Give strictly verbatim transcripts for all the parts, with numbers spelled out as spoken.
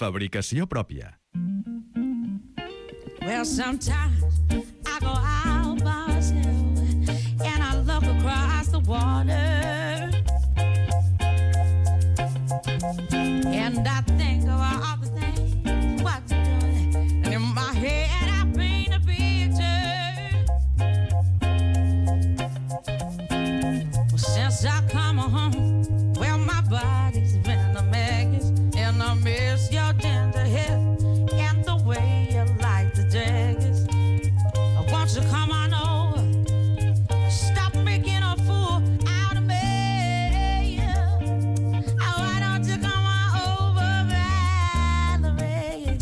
Fabricació pròpia. Well, sometimes I go out by myself and I look across the water and I think of all the things what you're doing, and in my head I paint a picture. Well, since I come home, well, my body's been a mess and I miss your tender hair and the way you like the daggers. I want you to come on over. Stop making a fool out of me. Oh, why don't you come on over, Valerie?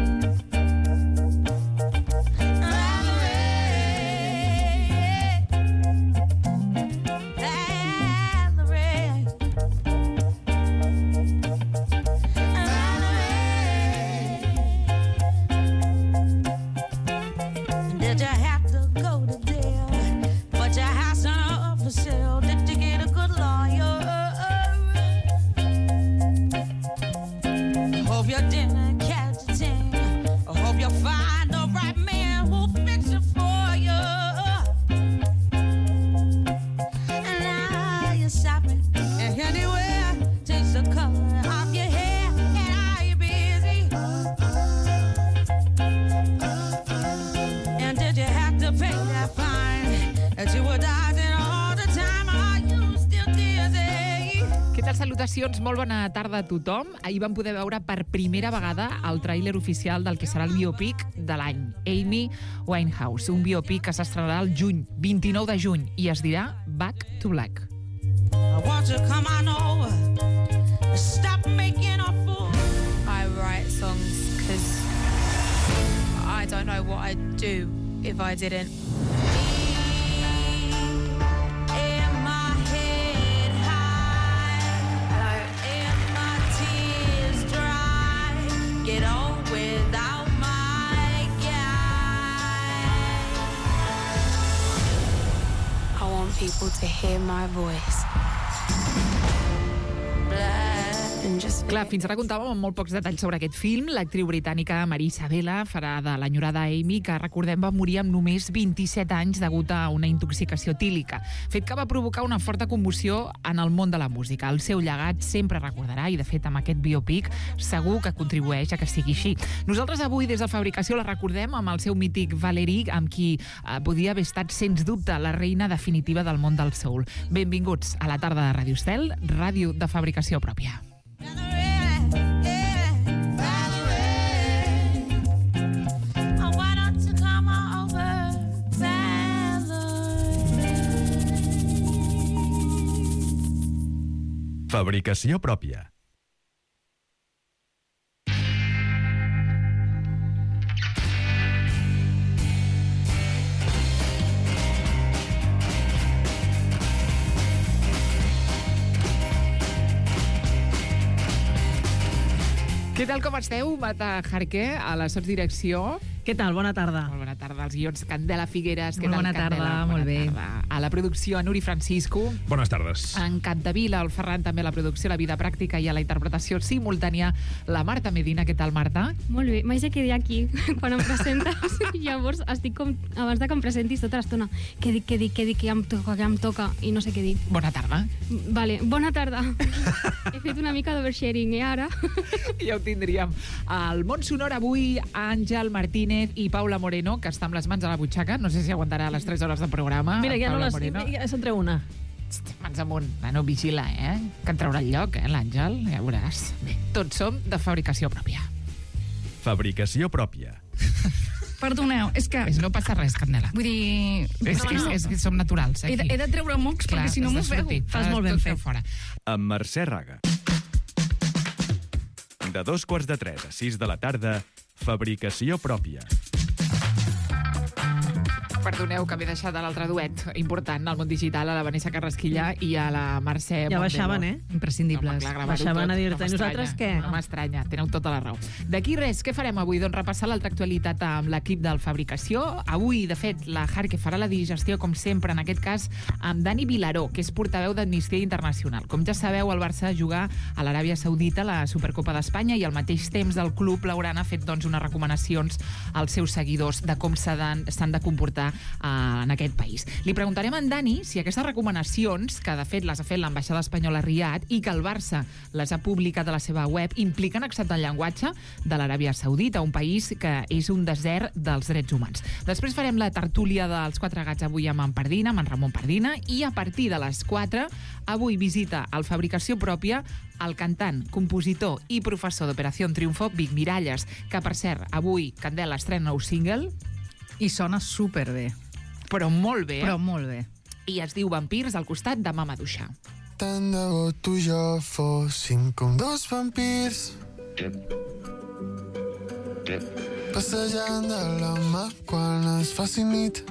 Valerie. Valerie. Did you have to go to jail? But your house on up for sale. Did you get a good lawyer? Hope you didn't catch a thing. I hope you find the right man who'll fix it for you. And now you're shopping and anywhere, change the color of your hair. And are you busy? And did you have to pay that fine that you were dodging all the time? Are you still dizzy? Què tal, salutacions? Molt bona tarda a tothom. Ahir vam poder veure per primera vegada el tràiler oficial del que serà el biopic de l'any, Amy Winehouse, un biopic que s'estrenarà el juny, vint-i-nou de juny, i es dirà Back to Black. I want you to come on over. Stop making a fool. I write songs because I don't know what I'd do if I didn't. In my head high, in my tears dry, get on without my guy. I want people to hear my voice. And just Clar, fins ara comptàvem amb molt pocs detalls sobre aquest film. L'actriu britànica Marisa Vela farà de l'enyorada Amy, que recordem va morir amb només vint-i-set anys degut a una intoxicació etílica, fet que va provocar una forta commoció en el món de la música. El seu llegat sempre recordarà, i de fet amb aquest biopic segur que contribueix a que sigui així. Nosaltres avui des de Fabricació la recordem amb el seu mític Valerie, amb qui eh, podia haver estat sens dubte la reina definitiva del món del soul. Benvinguts a la tarda de Ràdio Estel, ràdio de fabricació pròpia. Fabricació pròpia. Què tal, com esteu? Mata Jarque, a la sotsdirecció. Què tal? Bona tarda. Molt bona tarda. Els guions, Candela Figueres. Què Molt tal, bona tarda, Candela? molt bé. Tarda. A la producció, Nuri Francisco. Bones tardes. En Capdevila, el Ferran també a la producció, la vida pràctica i a la interpretació simultània, la Marta Medina. Què tal, Marta? Molt bé, m'haig de quedar aquí quan em presentes. Llavors estic com, abans de que em presentis tota l'estona, què dic, què dic, què dic, que ja em toca, que ja em toca, i no sé què dir. Bona tarda. Vale, bona tarda. He fet una mica d'oversharing, eh, ara? Ja ho tindríem. Al món sonor avui, Àngel Martínez i Paula Moreno, que està amb les mans a la butxaca. No sé si aguantarà les tres hores de programa. Mira, ja no Paula les... Moreno. Ja se'n treu una. Mans amunt. Bueno, vigila, eh? Que en traurà el lloc, eh, l'Àngel? Ja veuràs. Bé, tots som de fabricació pròpia. Fabricació pròpia. Perdoneu, és que... És, no passa res, Candela. Vull dir... És, no, que, no. és que som naturals, He aquí. de, he de treure mocs, Clar, perquè si no has de m'ofego. sortir. Fas molt ben Tot fet. fora. Amb Mercè Raga. De dos quarts de tres a sis de la tarda, Fabricació pròpia. Perdoneu que m'he deixat a l'altre duet important al món digital, a la Vanessa Carrasquilla i a la Mercè Ja Montelo. baixaven, eh? Imprescindibles. Home, clar, gravar-ho Baixaven tot. a dir-te, No m'estranya, nosaltres què? No m'estranya, teniu tota la raó. D'aquí res, què farem avui? Doncs repassar l'altra actualitat amb l'equip del Fabricació. Avui, de fet, la Jarque farà la digestió, com sempre, en aquest cas, amb Dani Vilaró, que és portaveu d'Amnistia Internacional. Com ja sabeu, el Barça juga a l'Aràbia Saudita la Supercopa d'Espanya i al mateix temps el club blaugrana ha fet doncs, unes recomanacions als seus seguidors de com s'han de comportar eh, en aquest país. Li preguntarem a en Dani si aquestes recomanacions, que de fet les ha fet l'ambaixada espanyola a Riad i que el Barça les ha publicat a la seva web, impliquen acceptar el llenguatge de l'Aràbia Saudita, un país que és un desert dels drets humans. Després farem la tertúlia dels Quatre Gats avui amb en Pardina, amb en Ramon Pardina, i a partir de les quatre, avui visita al Fabricació Pròpia el cantant, compositor i professor d'Operació Triunfo, Vic Miralles, que, per cert, avui Candela estrena nou single. I sona superbé. Però molt bé. Però molt bé. I es diu Vampirs al costat de Mama Duixa. Tant de bo tu i jo fóssim com dos vampirs passejant de la mà quan es faci nit.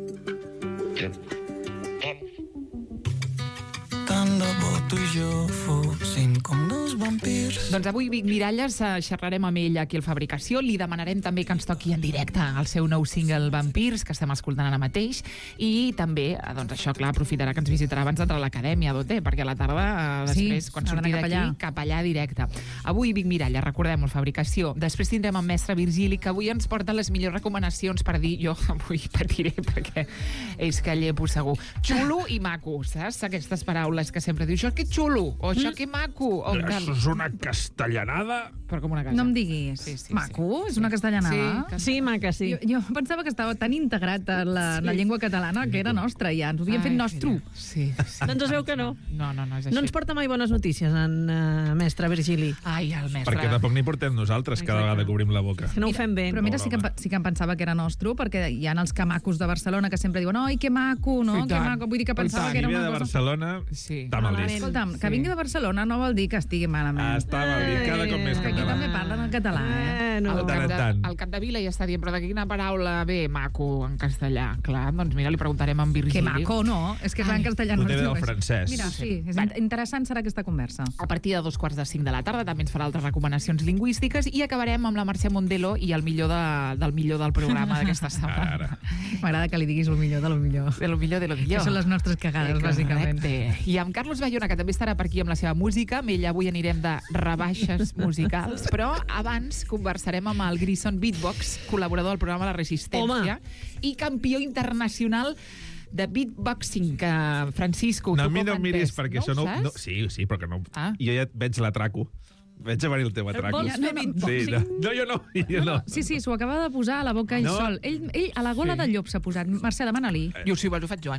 Tant de bo tu i jo fóssim com dos vampirs. Doncs avui, Vic Miralles, eh, xerrarem amb ell aquí al Fabricació. Li demanarem també que ens toqui en directe el seu nou single Vampirs, que estem escoltant ara mateix. I també, eh, doncs això, clar, aprofitarà que ens visitarà abans d'entrar a l'acadèmia, Doté, perquè a la tarda, eh, després, Sí, quan ha surti d'anar cap d'aquí, allà. cap allà directe. Avui, Vic Miralles, recordem-ho, el Fabricació. Després tindrem en mestre Virgili, que avui ens porta les millors recomanacions per dir, jo avui patiré, perquè és que llepo segur. Xulo i maco, saps? Aquestes paraules que sempre diu, això que xulo, o això que maco, o tal. Això és una castellanada. Però com una casa. No em diguis. Sí, sí, Maco? És una castellanada? Sí, Sí, maca, sí. Jo, jo pensava que estava tan integrat a la, Sí. la llengua catalana que era nostra, ja. Ens ho havíem fet Ai, nostre. mira. Sí, sí. Doncs es veu que no. No, no, no és així. No ens porta mai bones notícies, en uh, mestre Virgili. Ai, el mestre. Perquè tampoc n'hi portem nosaltres cada vegada que obrim la boca. Que no ho fem bé. Però mira, No, sí que, em pa- sí que em pensava que era nostre, perquè hi ha els camacos de Barcelona que sempre diuen oi, que maco, no? I Que tant. maco. Vull dir que I pensava tant. que era Si ve una de cosa... Barcelona, Sí. està mal vist. Escolta'm, que Sí. vingui de Barcelona no vol dir que estigui malament. Està mal vist, cada cop més Que aquí català. també parlen en català, eh? Eh, no. El tant cap, en de, tant. el cap de Vila ja està dient, però de quina paraula ve maco en castellà? Clar, doncs mira, li preguntarem a en Virgili. Que maco, no? És que clar, en Ai. castellà no Potser es ve diu del així. francès. Mira, sí, és Vale. interessant serà aquesta conversa. A partir de dos quarts de cinc de la tarda també ens farà altres recomanacions lingüístiques i acabarem amb la Mercè Montelo i el millor de, del millor del programa d'aquesta setmana. Ara. M'agrada que li diguis el millor de lo millor. De lo millor, de lo millor. Que són les nostres cagades, bàsicament. Correcte. I amb Carlos Bayona, que també estarà per aquí amb la seva música. Amb ell avui anirem de rebaixes musicals, però abans conversarem amb el Grison Beatbox, col·laborador del programa La Resistència, i campió internacional de beatboxing, que Francisco... No, a tu mi com no em miris, entès? perquè no això no... saps? no sí, sí, però que no... Ah. Jo ja et veig l'atraco. Veig a venir el teu atraco. Vols fer beatboxing? Sí, no, no, jo no, jo no. Sí, sí, s'ho acaba de posar a la boca ell No. sol. Ell, ell a la gola Sí. del llop s'ha posat. Mercè, demana-li. Jo, si vols, ho faig jo.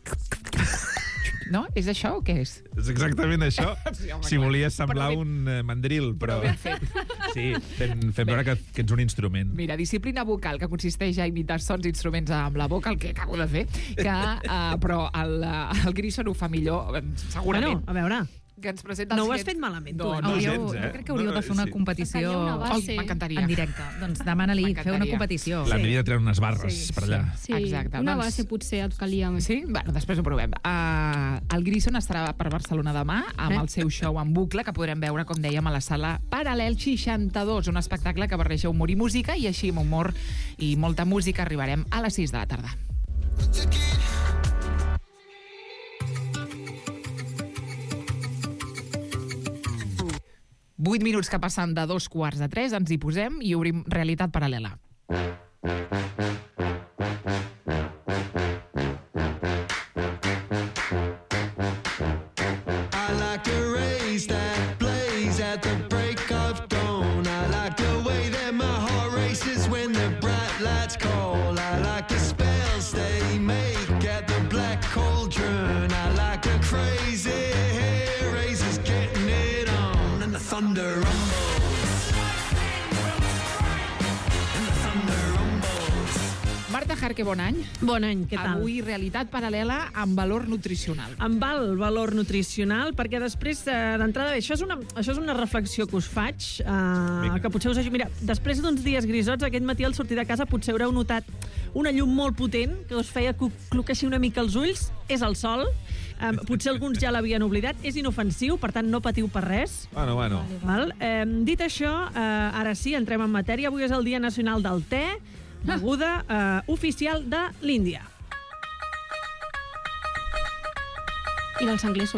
No? És això o què és? És exactament això. Sí, home, Si clar. volies semblar Però ben- un eh, mandril, però... Però ben fet. Sí, fent, fent veure que, que ets un instrument. Mira, disciplina vocal, que consisteix a imitar sons i instruments amb la boca, el que acabo de fer, que, uh, però el, uh, el Grison ho fa millor, eh, segurament. Bueno, a veure, Que ens presenta el no ho has siguient- fet malament, tu. No, eh? no, Hauríeu, gens, eh? jo crec que hauríeu No, de fer una sí. competició Faltaria una base. Ai, m'encantaria. en directe. Doncs demana-li, fer una M'encantaria. competició. La Sí. Mireia treu unes barres Sí, per allà. Sí, Exacte, una doncs- base potser et calia més. Sí? Bueno, després ho provem. Uh, el Grison estarà per Barcelona demà amb Eh? el seu show en bucle, que podrem veure, com dèiem, a la sala Paral·lel seixanta-dos, un espectacle que barreja humor i música, i així amb humor i molta música arribarem a les sis de la tarda. Vuit minuts que passen de dos quarts de tres, ens hi posem i obrim realitat paral·lela. I like the rays that blaze at the break of dawn. I like the way that my heart races when the bright lights call. I like the spells they make at the black cauldron. I like the crazy hair raisers getting it on. And the thunder rumbles. And the thunder rumbles. Marta Majar, que bon any. Bon any, què tal? Avui, realitat paral·lela amb valor nutricional. Amb el valor nutricional, perquè després eh, d'entrada, bé, això és, una, això és una reflexió que us faig, eh, que potser us hagi... Mira, després d'uns dies grisots, aquest matí al sortir de casa potser haureu notat una llum molt potent que us feia cloqueixir una mica els ulls. És el sol. Eh, potser alguns ja l'havien oblidat. És inofensiu, per tant, no patiu per res. Bueno, bueno. Val? Eh, dit això, eh, ara sí, entrem en matèria. Avui és el Dia Nacional del Te, beguda eh, oficial de l'Índia. I dels anglesos.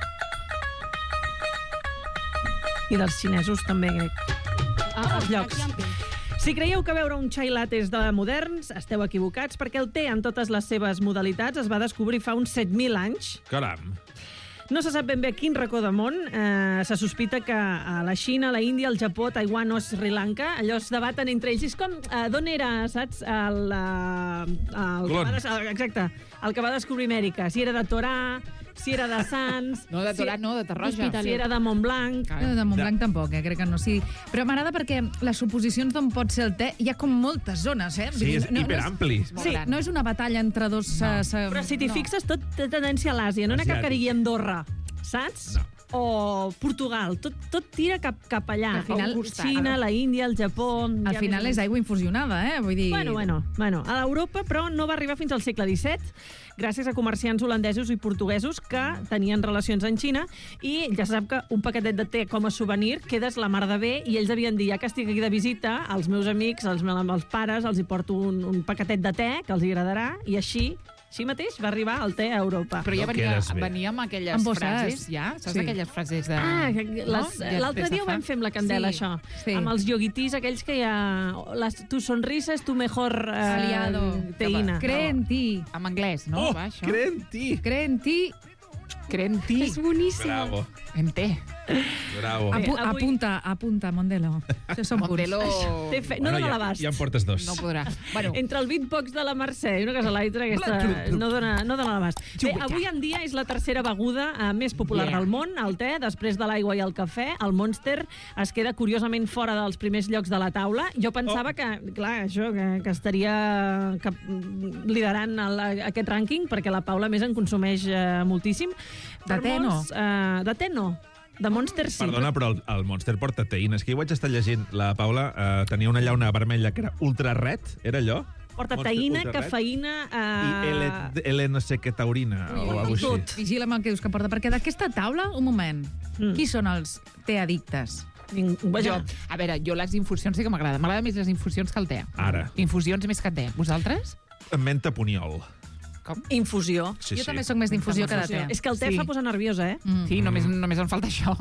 I dels xinesos també, crec. Ah, Els llocs. Si creieu que beure un chai latte és de moderns, esteu equivocats, perquè el te en totes les seves modalitats es va descobrir fa uns set mil anys. Caram. No se sap ben bé a quin racó del món. Eh, se sospita que a la Xina, la Índia, el Japó, Taiwan o Sri Lanka, allò es debaten entre ells. És com, eh, d'on era, saps? El, eh, el que va des... Exacte, el que va descobrir Amèrica. Si era de Torà, si era de Sants... No, de Torà, si... no, de Tarroja. Si era de Montblanc... De Montblanc tampoc, eh? Crec que no. Sí. Però m'agrada perquè les suposicions d'on pot ser el te hi ha com moltes zones, eh? Sí, és no, hiperampli. No és, sí, no és una batalla entre dos... No. Uh, Però si t'hi no. fixes, tot té tendència a l'Àsia. No n'hi ha cap que digui Andorra, saps? No. O Portugal. Tot, tot tira cap, cap allà. Al final, Xina, la Índia, el Japó... Al ja final és aigua infusionada, eh? Vull dir... Bueno, bueno, bueno. A l'Europa, però, no va arribar fins al segle disset, gràcies a comerciants holandesos i portuguesos que tenien relacions en Xina, i ja se sap que un paquetet de te com a souvenir quedes la mar de bé, i ells devien dir, ja que estic aquí de visita, als meus amics, als, als pares, els hi porto un, un paquetet de te que els agradarà, i així... Així mateix va arribar el te a Europa. Però ja No venia, quedes bé. venia amb aquelles Amb bosses. frases, ja? Saps Sí. aquelles frases de... Ah, les- no? l'altre dia ho vam fer amb la Candela, Sí, això. sí. Amb els yoguitís aquells que hi ha... Les, tu sonrisa és tu mejor eh, Aliado. teïna. Cree en ti. En anglès, no? Oh, Va, això. cree en ti. Cree en ti. Cree en ti. És boníssim. Bravo, En te. bravo. Bé, Apu avui- apunta, apunta, Mondelo. Això són Mondelo... punts. Té fe... No Bueno, dona ja, l'abast. ja en portes dos. No podrà. Bueno, Entre el beatbox de la Mercè i una cosa a l'altra, aquesta no dona, no dona l'abast. Bé, avui en dia és la tercera beguda eh, més popular Yeah. del món, el te, després de l'aigua i el cafè. El Monster es queda curiosament fora dels primers llocs de la taula. Jo pensava Oh. que, clar, això, que, que estaria cap, liderant el, aquest rànquing, perquè la Paula més en consumeix eh, moltíssim. De Per te no. molts, Eh, de te no. De Monster sí. Perdona, però el, el Monster porta teïna. És que jo vaig estar llegint. La Paula eh, tenia una llauna vermella que era ultra red. Era allò? Porta Monster taïna, Ultra Red. cafeïna... I Eh... L, L no sé què taurina. Ui, o ui, alguna cosa tot. així. Vigila amb el que dius que porta, perquè d'aquesta taula, un moment, Mm. qui són els teaddictes? Ning- jo, Vaja, a veure, jo les infusions sí que m'agrada. M'agrada més les infusions que el te. Ara. Infusions més que te. Vosaltres? Menta puniol. Com? infusió. Sí, jo sí. també sóc més d'infusió que de te. És que el te Sí. fa posar nerviosa, eh? Mm. Sí, només, només em falta això.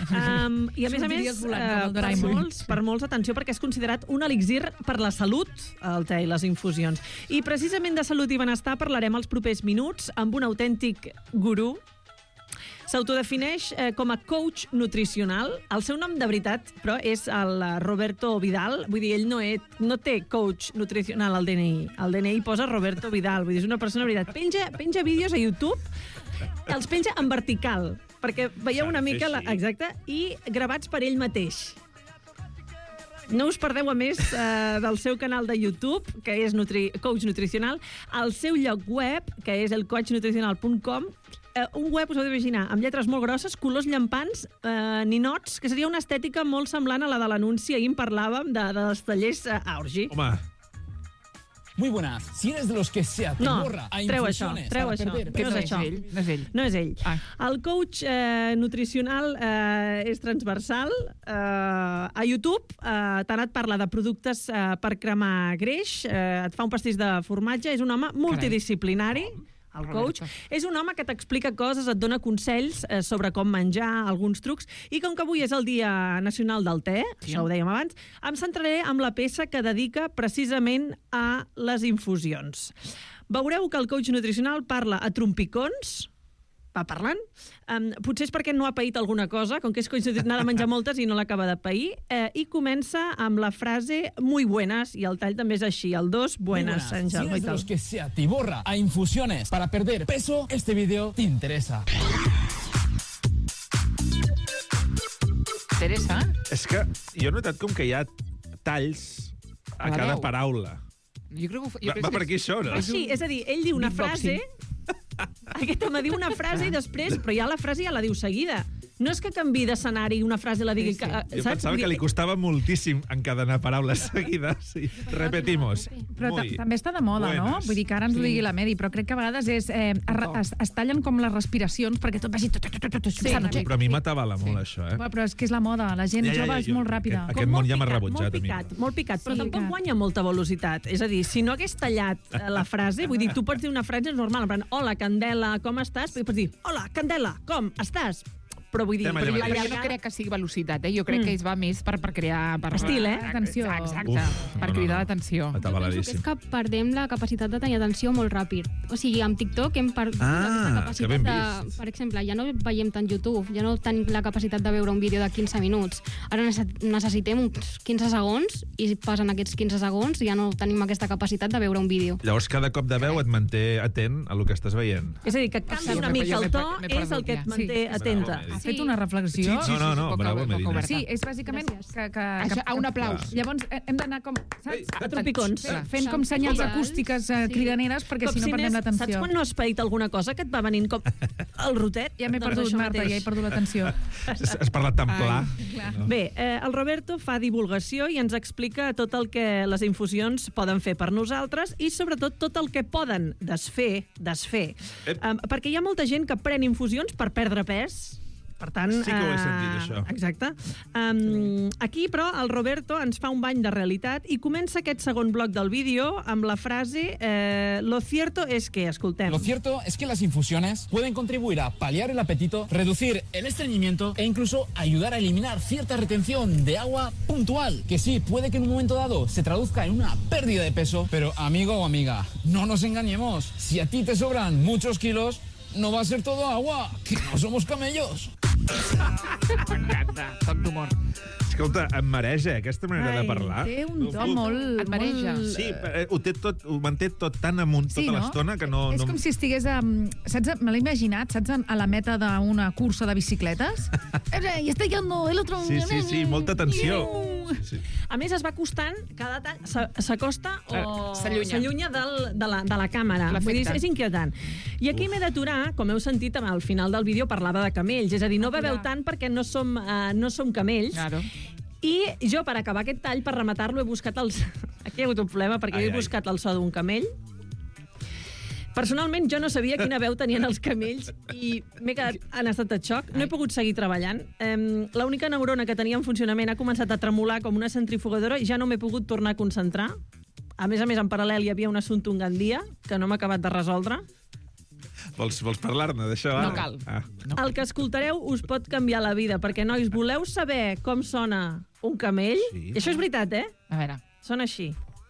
Um, I a més a més, Sortiries volant eh, com el per, Doraemon. molts, per molts, atenció, perquè és considerat un elixir per la salut, el te i les infusions. I precisament de salut i benestar parlarem els propers minuts amb un autèntic gurú. S'autodefineix eh, com a coach nutricional. El seu nom de veritat, però, és el eh, Roberto Vidal. Vull dir, ell no, és, no té coach nutricional al D N I. Al D N I posa Roberto Vidal. Vull dir, és una persona de veritat. Penja, penja vídeos a YouTube, els penja en vertical, perquè veieu una S'ha de mica... fer La, així. exacte, i gravats per ell mateix. No us perdeu, a més, eh, del seu canal de YouTube, que és Nutri Coach Nutricional, el seu lloc web, que és el coach nutricional punt com, eh, un web, us heu d'imaginar, amb lletres molt grosses, colors llampants, eh, ninots, que seria una estètica molt semblant a la de l'anunci. Ahir en parlàvem de, dels tallers eh, Aurgi. Home, Muy buenas. Si eres de los que se No, atiborra a treu això, infusiones treu para això. perder Que no no és és això. ell, no és ell. No és ell. Ah. El coach eh, nutricional eh, és transversal. Eh, a YouTube eh, tant et parla de productes eh, per cremar greix, eh, et fa un pastís de formatge, és un home multidisciplinari. El coach és un home que t'explica coses, et dona consells eh, sobre com menjar, alguns trucs, i com que avui és el Dia Nacional del Te, sí. això ho dèiem abans, em centraré amb la peça que dedica precisament a les infusions. Veureu que el coach nutricional parla a trompicons, va parlant. Um, potser és perquè no ha paït alguna cosa, com que és coach nutricional, ha de menjar moltes i no l'acaba de pair, eh, i comença amb la frase muy buenas, i el tall també és així, el dos, Muy buenas, buenas. Si Àngel. eres de los que se atiborra a infusiones para perder peso, este vídeo te interesa. Teresa? és que jo he notat com que hi ha talls a A la cada veu. paraula. Jo crec que, ho fa- jo Va, crec va que per aquí això, no? Així, és a dir, ell diu una Beatboxing. frase... Aquest home diu una frase i després... Però ja la frase ja la diu seguida. No és que canvi d'escenari una frase la digui... Sí, sí. Que, Jo pensava que li costava moltíssim encadenar paraules seguides. Sí. Repetimos. Però ta- Muy també està de moda, no? buenas. Vull dir que ara ens ho digui la Medi, però crec que a vegades és, eh, es, es tallen com les respiracions perquè tot vagi... Tot, tot, tot, tot, Sí. tot, Però a mi m'atabala molt, això, eh? Però és que és la moda, la gent Ja, ja, ja, jove és jo- molt ràpida. Aquest món ja m'ha picat, rebutjat, molt a mi. picat, molt picat, però Sí, tampoc que- guanya molta velocitat. És a dir, si no hagués tallat eh, la frase, vull dir, tu pots dir una frase normal, en plan, hola, Candela, com estàs? I pots dir, hola, Candela, com estàs? Però vull dir... Estem Però jo, allà però jo mateix. no crec que sigui velocitat, eh? Jo crec Mm. que es va més per, per crear... Per, Estil, eh? Atenció. Exacte, Uf, per no, no, cridar no. l'atenció. Jo penso que Atabaladíssim. és que perdem la capacitat de tenir atenció molt ràpid. O sigui, amb TikTok hem perdut Ah, aquesta que capacitat ben de... vist. Per exemple, ja no veiem tant YouTube, ja no tenim la capacitat de veure un vídeo de quinze minuts. Ara nece- necessitem uns quinze segons i passen aquests quinze segons i ja no tenim aquesta capacitat de veure un vídeo. Llavors, cada cop de veu et manté atent a lo que estàs veient. És a dir, que canvi Sí, una m'he- mica jo el m'he to per- m'he és el perdut que et ja. manté Sí. atenta. Bravo, Ha Sí. fet una reflexió. No, no, no, poca- bravo, poca Medina. oberta. Sí, és bàsicament Gràcies. que... que, Això, que a un aplaus. Llavors eh, hem d'anar com... Saps? Ei, A tropicons. Fent, fent com senyals Escolta. acústiques eh, Sí. cridaneres perquè si no perdem Copsines, l'atenció. saps quan no has paït alguna cosa que et va venint com el rotet? Ja m'he Doncs perdut, això Marta, mateix. ja he perdut l'atenció. Has, has parlat tan pla. clar. No? Bé, eh, el Roberto fa divulgació i ens explica tot el que les infusions poden fer per nosaltres i, sobretot, tot el que poden desfer, desfer. Ep. Um, perquè hi ha molta gent que pren infusions per perdre pes. Per tant, Sí que ho he eh, sentit, això. Exacte. Um, aquí, però, el Roberto ens fa un bany de realitat i comença aquest segon bloc del vídeo amb la frase eh, lo cierto es que, escoltem. Lo cierto es que las infusiones pueden contribuir a paliar el apetito, reducir el estreñimiento e incluso ayudar a eliminar cierta retención de agua puntual, que sí, puede que en un momento dado se traduzca en una pérdida de peso, pero amigo o amiga, no nos engañemos, si a ti te sobran muchos kilos, no va a ser todo agua, que no somos camellos. M'encanta, toc d'humor. Escolta, em mareja, eh, aquesta manera Ai, de parlar. Té un to molt... Et mareja. molt- Sí, eh, ho, té tot, ho manté tot tan amunt Sí, tota no? l'estona que no... És no... com si estigués, um, saps, me l'he imaginat, saps, a la meta d'una cursa de bicicletes? Eh, I està llegando el otro... Sí, sí, sí, molta tensió. Sí. A més, es va acostant, cada tall s'a- s'acosta o Eh, s'allunya. s'allunya del- de, la, de la càmera. L'efecte. Vull dir, és, és inquietant. I aquí m'he d'aturar, com heu sentit al final del vídeo, parlava de camells. És a dir, no beveu tant perquè no som, uh, no som camells. Claro. I jo, per acabar aquest tall, per rematar-lo, he buscat els... Aquí hi ha hagut un problema, perquè Ai, he ai. buscat el so d'un camell. Personalment, jo no sabia quina veu tenien els camells i m'he quedat en estat de xoc. No he pogut seguir treballant. Um, L'única neurona que tenia en funcionament ha començat a tremolar com una centrifugadora i ja no m'he pogut tornar a concentrar. A més a més, en paral·lel hi havia un assumpte un gandia que no m'ha acabat de resoldre. Vols, vols parlar-ne d'això? No ara? cal. Ah. No. El que escoltareu us pot canviar la vida, perquè, nois, voleu saber com sona un camell? Sí. I això és veritat, eh? A veure. Sona així.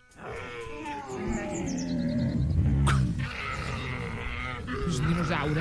És un dinosaure.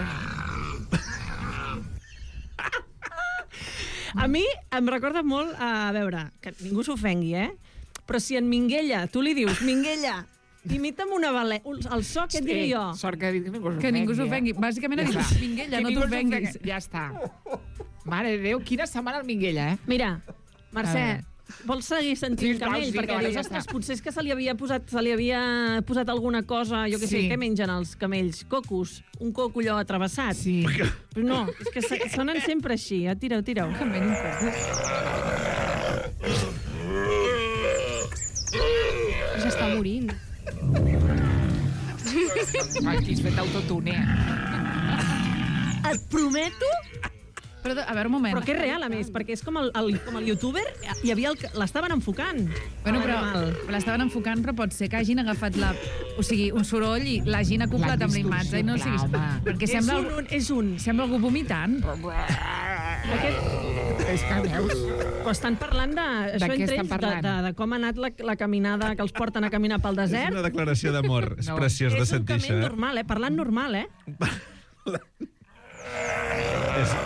A mi em recorda molt, a veure, que ningú s'ofengui, eh? Però si en Minguella, tu li dius, Minguella, imita'm una balè... el so, què et diré jo? Sort que, ningú Que ningú s'ofengui. Bàsicament ha dit, està. Minguella, Que no ningú t'ofenguis. s'ofengui. Ja està. Mare de Déu, quina setmana el Minguella, eh? Mira, A Mercè, veure. vols seguir sentint Sí, camell? cal, sí, Perquè ara dius, ja ostres, està. potser és que se li havia posat, se li havia posat alguna cosa, jo què sé, Sí. què mengen els camells? Cocos? Un coco allò atrevessat? Sí. Però no, és que se- sonen sempre així. Eh? Tireu, tireu. Camell, un coco. Ja està morint. Aquí has fet autotune. Et prometo... Però, a veure, un moment. Però que és real, a més, perquè és com el, el, com el youtuber, hi havia el, que- l'estaven enfocant. Bueno, però L'animal. l'estaven enfocant, però pot ser que hagin agafat la, o sigui, un soroll i l'hagin acoplat L'han amb la imatge. I no distorsionat, siguis... home. Perquè És sembla, un, un, és un. sembla algú vomitant. Aquest, És que veus... però estan parlant de, això què entre estan ells, de, parlant? de, de com ha anat la, la caminada que els porten a caminar pel És desert. una declaració d'amor. És No. preciós de És un sentir camell això. eh? normal, eh? Parlant normal, eh? És,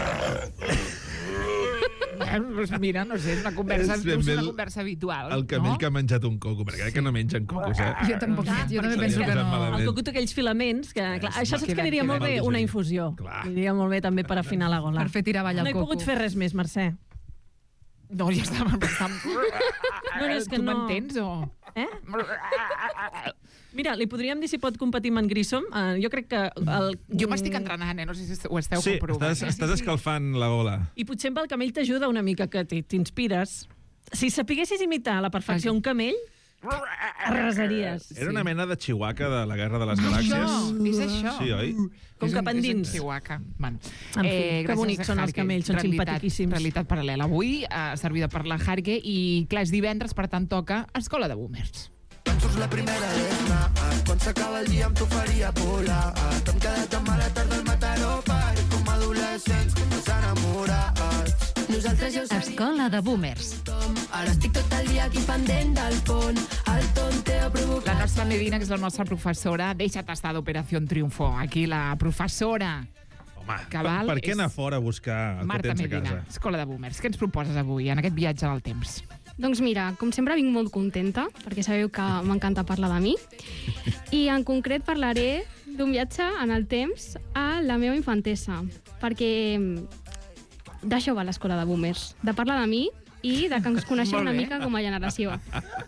Eh, doncs mira, no sé, és una conversa, És ben és bé una el- conversa habitual. el camell no? que ha menjat un coco, perquè crec que no mengen cocos, eh? Jo tampoc, jo també perquè penso és que que no... malament. El coco té aquells filaments, que clar, això saps que queda- aniria queda molt bé, mal una disseny. infusió. Clar. Aniria molt bé també per afinar la gola. Per fer tirar avall No el he coco. pogut fer res més, Mercè. No, ja està... està... No, no, és que tu no. m'entens o...? Eh? Mira, li podríem dir si pot competir amb en Grissom. Uh, jo crec que... El... Jo m'estic entrenant, eh? No sé si ho esteu Sí, comprovant. estàs, estàs escalfant la gola. I potser amb el camell t'ajuda una mica, que t'inspires. Si sapiguessis imitar a la perfecció un camell, arrasaries. Era una mena de Chihuahua de la Guerra de les Això, Galàxies. és això. Sí, oi? Com És un- cap endins. És un Chihuahua. Bueno. En fi, que gràcies bonics a són els Harke. camells, són Realitat- simpatiquíssims. Realitat paral·lela. Avui, eh, servida per la Harke, i clar, és divendres, per tant, toca Escola de Boomers. Surts la primera d'esna, quan s'acaba el dia amb tu faria volar. T'hem quedat amb mala tarda al Mataró, per com adolescents, com els enamorats. Nosaltres ja ho sabíem. Escola de Boomers. Ara estic tot el dia aquí pendent del pont. El tonte ha provocat... La nostra Medina, que és la nostra professora, deixa't estar d'Operació Triunfo. Aquí la professora Home, Cabal per, per què és anar fora a buscar el Marta que tens Medina, a casa? Escola de Boomers. Què ens proposes avui, en aquest viatge al temps? Doncs mira, com sempre vinc molt contenta, perquè sabeu que m'encanta parlar de mi, i en concret parlaré d'un viatge en el temps a la meva infantesa, perquè d'això va l'escola de Boomers, de parlar de mi i de que ens coneixem Molt una bé. mica com a generació.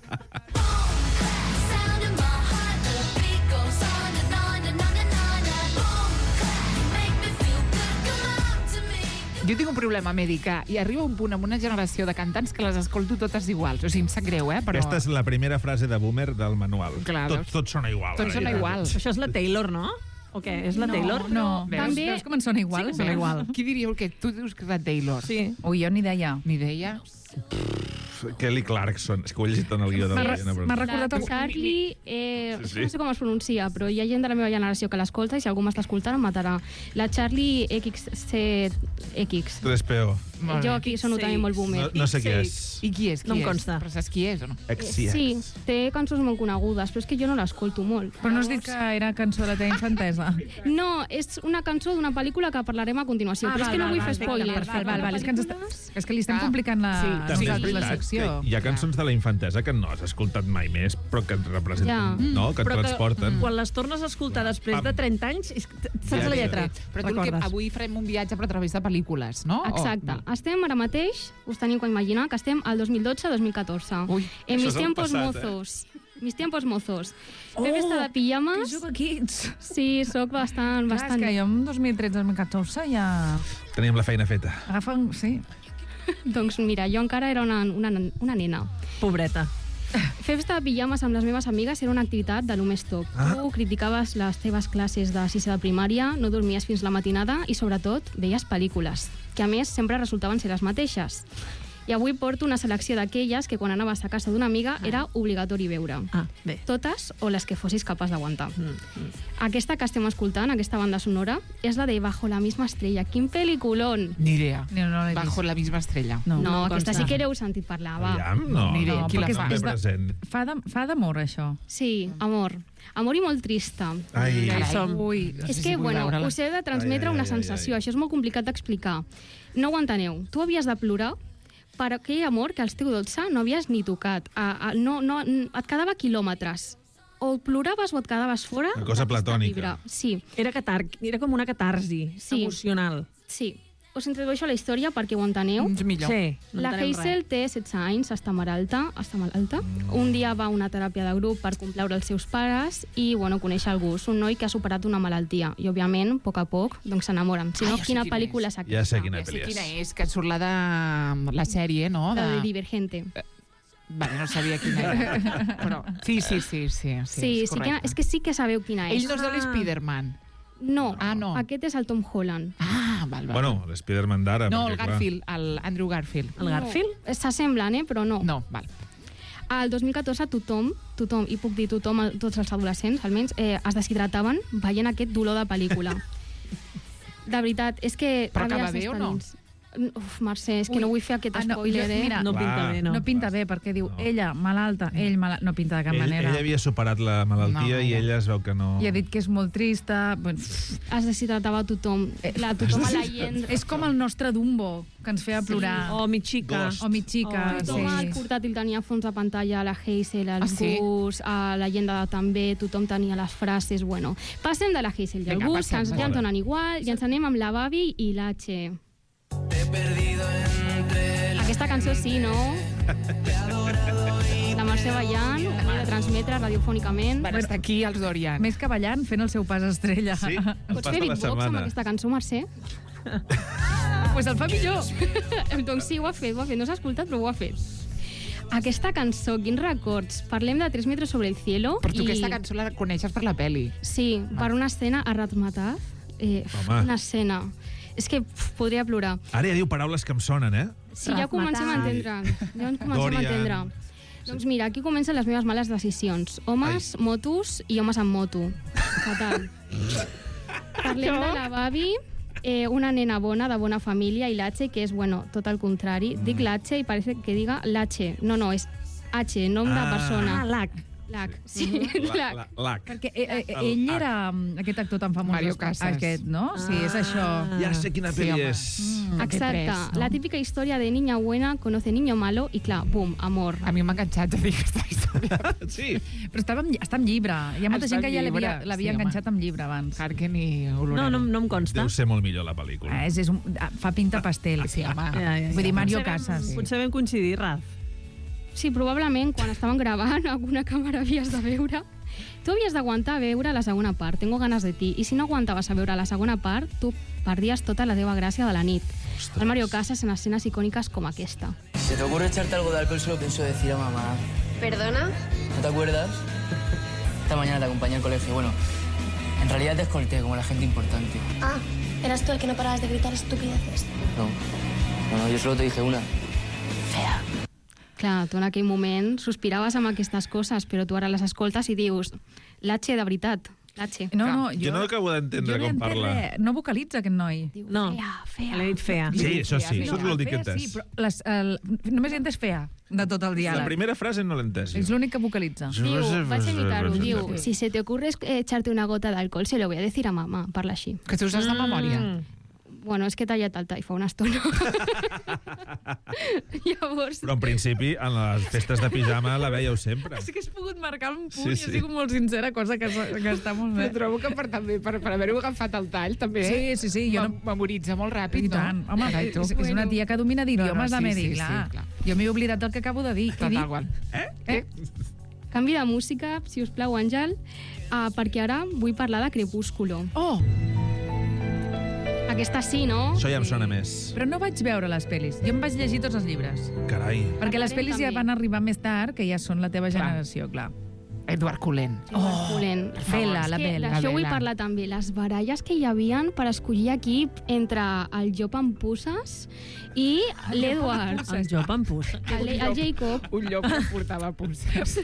Jo tinc un problema mèdic, i arriba un punt amb una generació de cantants que les escolto totes iguals. O sigui, em sap greu, eh? Però... Aquesta és la primera frase de Boomer del manual. Clar, tot, veus? tot sona igual. Tot ara sona ja. igual. Això és la Taylor, no? O què? És la no, Taylor? No, Veus? També... veus com en sona igual? Sí, sona igual. Qui diríeu que tu dius que és la Taylor? Sí. Ui, jo ni deia. Ni deia? Kelly Clarkson. És que ho he llegit en el guió de M'ha la re- Diana, però- m'ha recordat La el- Charlie, eh, Sí, sí, sí. no sé com es pronuncia, però hi ha gent de la meva generació que l'escolta i si algú m'està escoltant em matarà. La Charlie X C X. tres P O. Molt Jo bé. aquí sono també molt boomer. No, no sé qui és. I qui és? Qui No em és? consta. Però saps qui és o no? X Sí, té cançons molt conegudes, però és que jo no l'escolto molt. Però no has dit que era cançó de la teva infantesa? No, és una cançó d'una pel·lícula que parlarem a continuació, Ah, però és val, que no val, vull val, fer perfecte, spoilers. val, val, val, és que ens està- És que li estem Ah, complicant la, sí, la, També és la veritat secció. que hi ha cançons de la infantesa que no has escoltat mai més, però que et representen, Ja. no? Que et Però transporten. quan les tornes a escoltar després de trenta anys, és que saps la lletra. Però tu el que, Recordes? avui farem un viatge però a través de pel·lícules, no? Exacte. O... Estem ara mateix, us tenim que imaginar, que estem al dos mil dotze dos mil catorze. Ui, en això mis és el tiempos passat, eh? mozos. Mis tiempos mozos. Oh, Fem festa de Que pijames. juga Kids. Sí, sóc bastant... Clar, és bastant... que jo en dos mil tretze dos mil catorze ja... Teníem la feina feta. Agafen... Sí. Doncs mira, jo encara era una, una, una nena. Pobreta. Fer festa de pijames amb les meves amigues era una activitat de lo més top. Ah. Tu criticaves les teves classes de sisè de primària, no dormies fins la matinada i, sobretot, veies pel·lícules, que a més sempre resultaven ser les mateixes. I avui porto una selecció d'aquelles que quan anaves a casa d'una amiga era obligatori veure. Ah, bé. Totes o les que fossis capaç d'aguantar. Mm, mm. Aquesta que estem escoltant, aquesta banda sonora, és la de Bajo la misma estrella. Quin pel·liculón! Ni idea. No, no l'he vist. Bajo la misma estrella. No. No, no aquesta consta. sí que l'heu sentit parlar, va. Aviam, no. Ni idea. No, Qui la perquè fa? és, és Ben present. de, fa de- fa d'amor, això. Sí, amor. Amor i molt trista. Ai, Carai, som. ui, no sé És si que, vull bueno, veure-la. us he de transmetre Ai, ai, una ai, sensació. ai. Això és molt complicat d'explicar. No ho enteneu. Tu havies de plorar per aquell amor que als teus dotze no havies ni tocat. A, a, no, no, et quedava quilòmetres. O ploraves o et quedaves fora. Una cosa d'aquesta platònica. vibra. Sí, Era, catar era com una catarsi Sí. emocional. sí. Us introdueixo a la història perquè ho enteneu. Doncs millor. Sí, no La entenem Hazel té setze anys, està malalta, està malalta. Un dia va a una teràpia de grup per complaure els seus pares i, bueno, coneix algú. És un noi que ha superat una malaltia i, òbviament, a poc a poc, doncs s'enamoren. Si Ah, no, ja sé quina quina pel·lícula és. és aquesta? Ja sé quina Ja sé pel·li quina és. és, que et surt la de la sèrie, no? La de Divergente. Vale, no sabia quina era. Però... Sí, sí, sí. Sí, sí, Sí, és sí que, correcte. és que sí que sabeu quina és. Ell no és de l'Spiderman. No, Ah, no. aquest és el Tom Holland. Ah, val, val. Bueno, l'Spiderman d'ara. no, perquè, el clar, Garfield, el Andrew Garfield. El Garfield? No, s'assemblen, eh? Però no. No, val. Al dos mil catorze tothom, tothom, i puc dir tothom, tots els adolescents, almenys, eh, es deshidrataven veient aquest dolor de pel·lícula. De veritat, és que... Però havies acaba bé o no? d'estar dins. Uf, Mercè, és que Ui. no vull fer aquest Ah, no, spoiler, jo- eh? mira, No Va. pinta bé, no. No pinta bé, perquè diu, No. ella malalta, ell malalta... No pinta de cap Ell, manera. ell havia superat la malaltia No, i ja. ella es veu que no... I ha dit que és molt trista... Bueno, Es deshidratava tothom. Eh, Clar, tothom a la gent... és com el nostre Dumbo, que ens feia plorar. O mi xica. Ghost. O mi xica, Oh, tothom al sí. portàtil tenia fons de pantalla, la Hazel, el Ah, sí? Gus, a la llegenda també, tothom tenia les frases, bueno. Passem de la Hazel i el Vinga, Gus, passem, que ens ja vale. ens donen igual, i ens anem amb la Babi i l'H. Aquesta cançó sí, no? La Mercè ballant, he de retransmetre radiofònicament. Van estar aquí els Dorian. Més que ballant, fent el seu pas estrella. Sí, el Pots pas fer de la beatbox amb setmana. aquesta cançó, Mercè? Pues el fa millor. Doncs sí, ho ha fet, ho ha fet. No s'ha escoltat, però ho ha fet. Aquesta cançó, quins records. Parlem de Tres metros sobre el cielo. Però tu i... aquesta cançó la coneixes per la peli. Sí, per una escena a Ratmatar. Eh, Home. una escena. És que uf, podria plorar. Ara ja diu paraules que em sonen, eh? Sí, ja comencem a entendre. Ja ens comencem Dorian. a entendre. Doncs mira, aquí comencen les meves males decisions. Homes, Ai. motos i homes amb moto. Fatal. Parlem de la Babi, eh, una nena bona, de bona família, i l'H, que és, bueno, tot el contrari. Dic l'H i parece que diga l'H. No, no, és H, nom de Ah. persona. Ah, l'H. L'H, sí, La- l'H. la- L'H. Perquè eh, eh, El ell H. era mm, aquest actor tan famós. Mario Casas. Aquest, no? Sí, és això. Ja sé quina Sí, pel·li home. és. Mm, Exacte. tres, no? La típica història de niña buena conoce niño malo i, clar, bum, amor. A mi m'ha enganxat a dir aquesta història. Sí. Però estava en, està en llibre. Hi ha molta Està gent que en ja llibre, l'havia l'havia sí, home. enganxat amb llibre abans. Harken i Oloreno. No, no, no em consta. Deu ser molt millor la pel·lícula. Ah, és, és un, ah, fa pinta pastel. Sí, home. Ja, ja, ja. Vull dir, Mario Potser vam- Casas. Potser vam coincidir, Raz. Sí, probablement quan estaven gravant alguna càmera havies de veure. Tu havies d'aguantar a veure la segona part, Tengo ganas de ti, i si no aguantaves a veure la segona part, tu perdies tota la teva gràcia de la nit. El Mario Casas en escenes icòniques com aquesta. ¿Se te ocurre echarte algo de alcohol? Solo pienso decir a mamá. ¿Perdona? ¿No te acuerdas? Esta mañana te acompañé al colegio. Bueno, en realidad te escolté como la gente importante. Ah, eras tú el que no parabas de gritar estupideces. No, no, no, yo solo te dije una. Fea. Clar, tu en aquell moment sospiraves amb aquestes coses, però tu ara les escoltes i dius l'H de veritat, l'H. No, no, Jo no acabo d'entendre jo no com entenc parla. res. No vocalitza aquest noi. Diu, No. fea, fea. L'he dit fea. Sí, això sí, No, això vol dir que he fea entès. Sí, però les, el, només he entès fea de tot el La diàleg. primera frase no l'he entès. És jo. l'únic que vocalitza. Diu, vaig a imitar-ho, diu, Sí. si se te ocurre echarte una gota d'alcohol, se lo voy a decir a mamá, parla així. Que tu saps de memòria. Mm. Bueno, és que he tallat el tall fa una estona. Llavors, Però en principi, en les festes de pijama la veieu sempre. És que has pogut marcar un punt Sí, i sí. he sigut molt sincera, cosa que, que està molt bé. Però trobo que per, també, per, per haver-ho agafat al tall, també Sí, sí, sí, jo no- mem- memoritza molt ràpid, I tant. no? Home, Carai, tu. és, és una tia que domina d'idiomes, No, no, la sí, Medi, sí, clar. sí, clar. Jo m'he oblidat del que acabo de dir. Què Total, dic? igual. Eh? Eh? canvi de música, si us plau, Àngel, uh, perquè ara vull parlar de Crepúsculo. Oh, Aquesta sí, no? Això ja em sona més. però no vaig veure les pel·lis. Jo em vaig llegir tots els llibres. Carai. Perquè les pel·lis ja també. van arribar més tard, que ja són la teva Clar. generació, clar. Edward Cullen. Oh, Dolent. Bella, la És que Bella. D'això La vull Bella. parlar també. Les baralles que hi havien per escollir equip entre el Job amb Pusses i l'Edward. El Job amb pus. El, el Jacob. Un llop que portava pulses.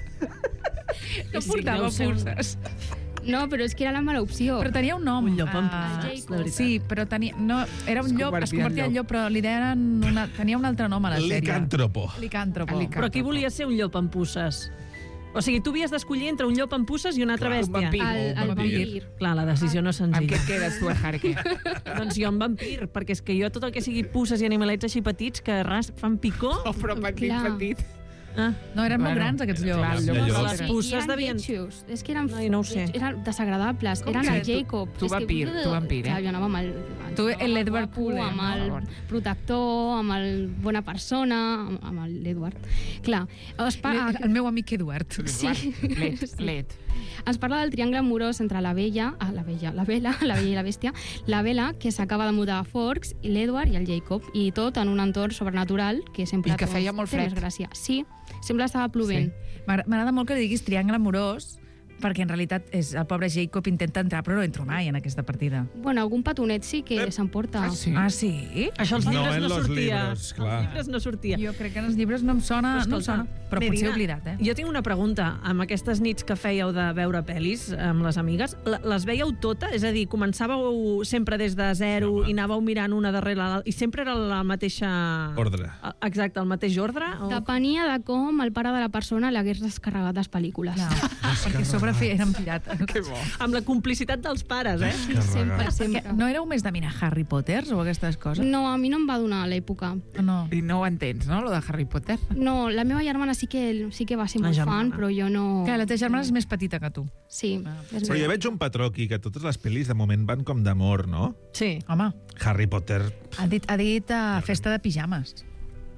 No Sí, portava deu ser un- pulses. No, però és que era la mala opció. Però tenia un nom. Un llop amb Ah, pulses, de veritat. Sí, però tenia, no, era un Es llop, es convertia en convertia en llop. llop, però li deien una, tenia un altre nom a la sèrie. Licàntropo. Licàntropo. Licàntropo. Però qui volia ser un llop amb pusses? O sigui, tu havies d'escollir entre un llop amb pusses i una altra Clar, un bèstia. vampir. El, el Un vampir. vampir. Clar, la decisió no és Amb senzilla. què et quedes tu, Harke? Doncs jo amb vampir, perquè és que jo tot el que sigui pusses i animalets així petits que ras, fan picor... Oh, però petit, Clar. petit. Ah. No, eren molt Bueno, grans, aquests llops. clar, el llop Ja, és llop. altre. Les pusses I eren devien- lletjos. És que eren, Ai, no ho sé. eren desagradables. Com eren que el tu- Jacob. tu És que- vampir, tu vampir, eh? Clar, jo anava amb el... Tu, l'Edward guapo, Cullen, amb no? el protector, amb el bona persona, amb, amb l'Edward. Clar, es pa... El, el meu amic Eduard. Sí. Let, Sí. let. Es parla del triangle amorós entre la Bella, ah, la Bella, la Bella, la Bella i la Bèstia, la Bella, que s'acaba de mudar a Forks, i l'Edward i el Jacob, i tot en un entorn sobrenatural que sempre I que feia doncs, molt té fred. més gràcia. Sí, sempre estava plovent. M'agrada m'agrada molt que li diguis triangle amorós, perquè en realitat és, el pobre Jacob intenta entrar, però no entro mai en aquesta partida. Bueno, algun petonet sí que s'emporta. Ah, sí? Ah, sí? Això als No llibres en no, los sortia. libros, clar. Els llibres no sortia. Jo crec que en els llibres no em sona, no em sona però Bé, potser he Dina, oblidat, eh? Jo tinc una pregunta. Amb aquestes nits que fèieu de veure pel·lis amb les amigues, le- les veieu totes? És a dir, començàveu sempre des de zero Sí, i anàveu mirant una darrere l'altra i sempre era la mateixa... Ordre. Ah, exacte, el mateix ordre? O... Depenia de com el pare de la persona l'hagués descarregat les pel·lícules. Clar, perquè a sobre feia, eren pirates. Que bo. Amb la complicitat dels pares, eh? Sempre, Que sempre. no éreu més de mirar Harry Potter o aquestes coses? No, a mi no em va donar l'època. No. I no ho entens, no, lo de Harry Potter? No, la meva germana sí que, sí que va ser La molt germana. fan, però jo no... Clar, la teva germana és més petita que tu. Sí. és Però jo veritat. veig un patró aquí, que totes les pel·lis de moment van com d'amor, no? Sí. Home, Harry Potter... ha dit, ha dit uh, festa de pijames.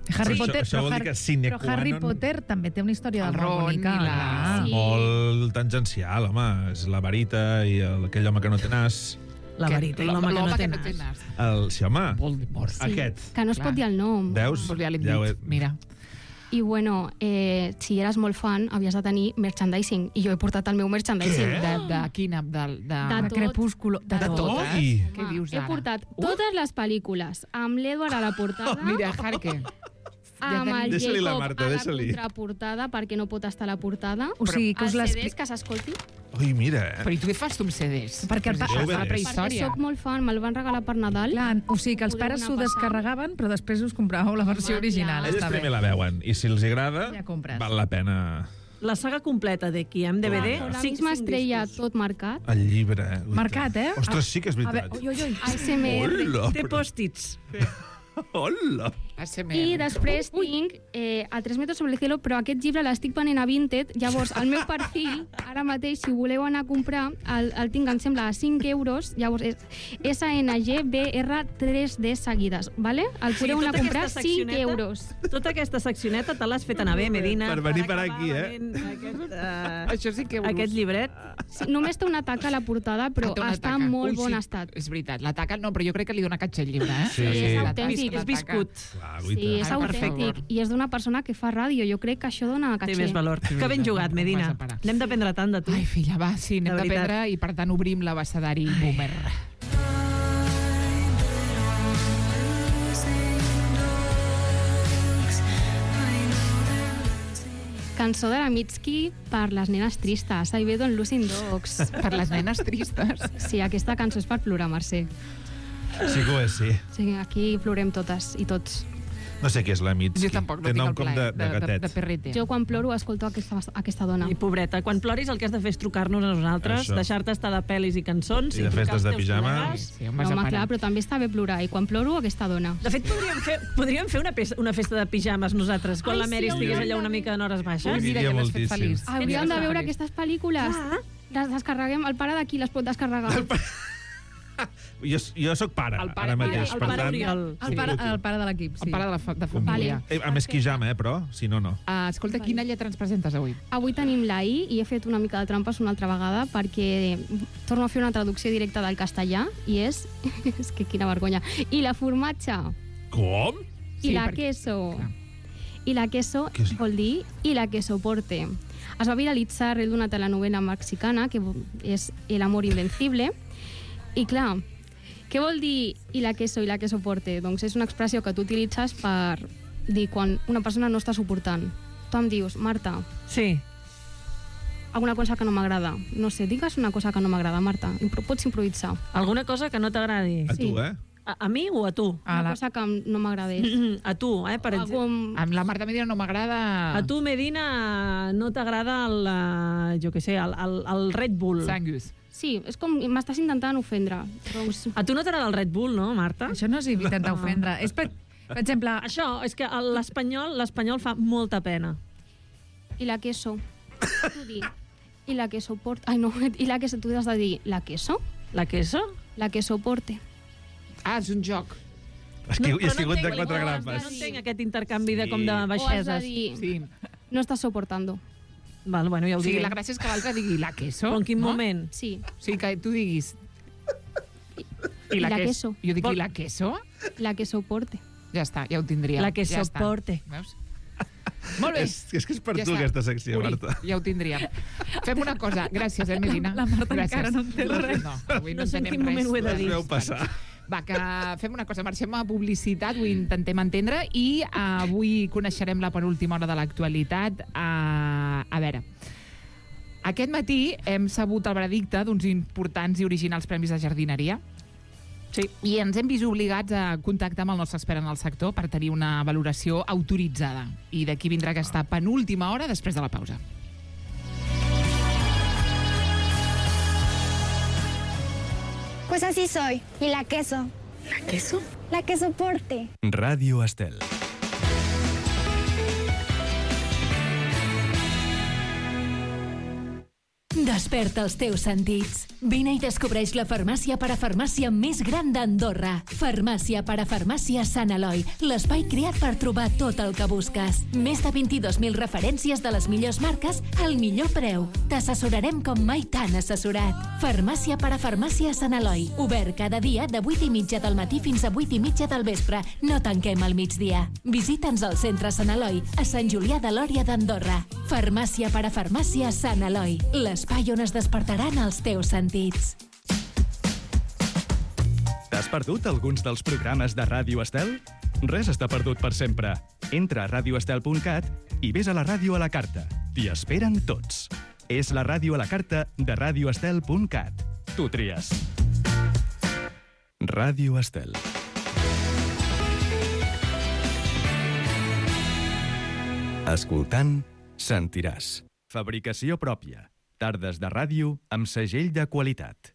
Harry Això- Potter, això vol dir Harry- que sine però qua Harry non- Potter també té una història El de molt Ron bonica. i la- clar. Sí. Molt tangencial, home. És la varita i el, aquell home que no té nas. La verita i l'home que no té nas. nas. El, sí, home. Voldemort. Sí, Aquest. que no es pot dir el nom. Veus? Pues ja l'hem Ja ho dit. he- Mira. I bueno, eh, si eres molt fan, havies de tenir merchandising. I jo he portat el meu merchandising. De, de quina? De, de, De De tot. Crepúsculo. de tot. tot. Ui. Què dius He ara? portat totes les pel·lícules amb l'Edward a la portada, Mira, Harque. amb el Deixa-li la Jacob Marta, a la deixa-li. contraportada, perquè no pot estar a la portada. O sigui, que us Els C l'expli- Ds que s'escolti. Ui, mira, eh? Però i tu què fas tu amb C Ds? Perquè el pa- Però això és Déu la bé. Perquè prehistòria. sóc molt fan, me'l van regalar per Nadal. Clar, o sigui que els Podeu pares anar s'ho passant. descarregaven, però després us compràveu la versió Home, original. clar. Elles Està bé. primer la veuen, i si els agrada, Ja compres. val la pena La saga completa d'aquí, amb D V D. Con la cinc- misma cinc estrella, discos. tot marcat. el llibre. Eh? Ui, Marcat, eh? Ostres, sí que és A veritat. veure, ui, ui, ui. A S M R. Hola, Té però- pòstits. Hola. A S M R. I després tinc eh, a tres metres sobre el cielo, però aquest llibre l'estic venent a Vinted. Llavors, el meu perfil, ara mateix, si voleu anar a comprar, el, el tinc, em sembla, a cinc euros. Llavors, és S N G B R tres D seguides, vale? El podeu anar a tota comprar aquesta cinc seccioneta- euros. Tota aquesta seccioneta te l'has fet anar bé, Medina. Per venir per acabar aquí, eh? venent Aquest, uh, Això sí que... aquest llibret. Sí, només té una taca a la portada, però Ah, té una està taca. en molt Ui, bon sí, estat. És veritat, la taca no, però jo crec que li dona catxa al llibre, eh? Sí. És La autèntic. És viscut. Clar, Sí, guaita. és Ara, per autèntic. favor. I és d'una persona que fa ràdio. Jo crec que això dona Té caché. més valor. Sí, Que ben veritat, jugat, com Medina. vas a parar? N'hem d'aprendre tant de tu. Ai, filla, va, sí, De n'hem veritat. d'aprendre i per tant obrim l'abecedari boomer. Cançó de la Mitski per les nenes tristes. I ve Don Losing Dogs. Per les nenes tristes. Sí, aquesta cançó és per plorar, Mercè. Sí que ho és, sí. Sí, aquí plorem totes i tots. No sé qui és la Mitski. Jo tampoc no Té tinc nom el com plaer de, de gatet. de perrete. Jo quan ploro escolto aquesta, aquesta dona. I pobreta, quan ploris el que has de fer és trucar-nos a nosaltres, Això. deixar-te estar de pel·lis i cançons I de trucar festes als de teus pijama. col·legues. Sí, home, No, home, separa. clar, però també està bé plorar. I quan ploro, aquesta dona. De fet, podríem fer, podríem fer una, pes, una festa de pijames nosaltres, quan Ai, la Mary sí, estigués hauríem allà una de- mica en hores baixes. Ui, mira, Aniria ja l'has fet moltíssim. feliç. Hauríem de Feliç. veure aquestes pel·lícules. Clar. Les descarreguem. El pare d'aquí les pot descarregar. Jo, jo sóc pare, El pare- ara mateix. el per pare tant, Oriol. El pare, el pare de l'equip, sí. El pare de la, fa- de família. Eh, amb esquijama, eh, però, si no, no. Uh, escolta, quina lletra ens presentes avui? Avui tenim la I i he fet una mica de trampes una altra vegada perquè torno a fer una traducció directa del castellà i és... és que quina vergonya. I la formatge. Com? I Sí, la perquè- queso. clar. I la queso Què és- vol dir i la que soporte. Es va viralitzar arrel d'una telenovela mexicana que és El amor invencible. I clar, què vol dir i la queso i la que soporte? Doncs és una expressió que tu utilitzes per dir quan una persona no està suportant. Tu em dius, Marta, Sí. alguna cosa que no m'agrada. No sé, digues una cosa que no m'agrada, Marta. Impro pots improvisar. Alguna cosa que no t'agradi. A Sí. tu, eh? A, a mi o a tu? Una A la- cosa que no m'agradés. A tu, eh, per exemple. Algun... Amb la Marta Medina no m'agrada... A tu, Medina, no t'agrada el, eh, jo què sé, el, el, el Red Bull. Sangus. Sí, és com m'estàs intentant ofendre. Doncs... A tu no t'agrada el Red Bull, no, Marta? Això no és intentar ofendre. És per, per exemple... Això, és que el- l'espanyol l'espanyol fa molta pena. I la queso. Tu di. I la que soporte. Ai, no, i la que tu has de dir la queso. La queso? La que soporte. Ah, és un joc. És que, No, no, és que però no de entenc- quatre no, grapes. No entenc aquest intercanvi de, com de Sí. O has de baixeses. dir, Sí. no estàs soportando. Val, bueno, ja O ho sigui, diré. la gràcia és que l'altre digui la queso. Però en quin no? moment? Sí. O sigui, que tu diguis... I la ques- queso. Jo dic, Vol- i la queso? La que soporte. Ja està, ja ho tindríem. La que ja està. soporte. Veus? Molt bé. És, és que és per Ja tu, està. aquesta secció, Uri, Marta. Ja ho tindríem. Fem una cosa. Gràcies, eh, Medina? La Marta Gràcies. encara no entén res. No, avui no, No sé en entenem quin moment res. ho he de Les dir. veu passar. Va, que fem una cosa, marxem a publicitat, ho intentem entendre, i uh, avui coneixerem la penúltima hora de l'actualitat. Uh, a veure, aquest matí hem sabut el veredicte d'uns importants i originals premis de jardineria. Sí. I ens hem vist obligats a contactar amb el nostre expert en el sector per tenir una valoració autoritzada. I d'aquí vindrà aquesta penúltima hora després de la pausa. Pues así soy. Y la queso. ¿La queso? La que soporte. Ràdio Estel. Desperta els teus sentits. Vine i descobreix la farmàcia parafarmàcia més gran d'Andorra. Farmàcia parafarmàcia Sant Eloi, l'espai creat per trobar tot el que busques. Més de vint-i-dos mil referències de les millors marques al millor preu. T'assessorarem com mai t'han assessorat. Farmàcia parafarmàcia Sant Eloi. Obert cada dia de vuit i mitja del matí fins a vuit i mitja del vespre. No tanquem al migdia. Visita'ns al centre Sant Eloi, a Sant Julià de Lòria d'Andorra. Farmàcia parafarmàcia Sant Eloi. L'espai on es despertaran els teus sentits. T'has perdut alguns dels programes de Ràdio Estel? Res està perdut per sempre. Entra a radio estel punt cat i vés a la ràdio a la carta. T'hi esperen tots. És la ràdio a la carta de radio estel punt cat. Tu tries. Ràdio Estel. Escoltant, sentiràs. Fabricació pròpia. Tardes de ràdio amb segell de qualitat.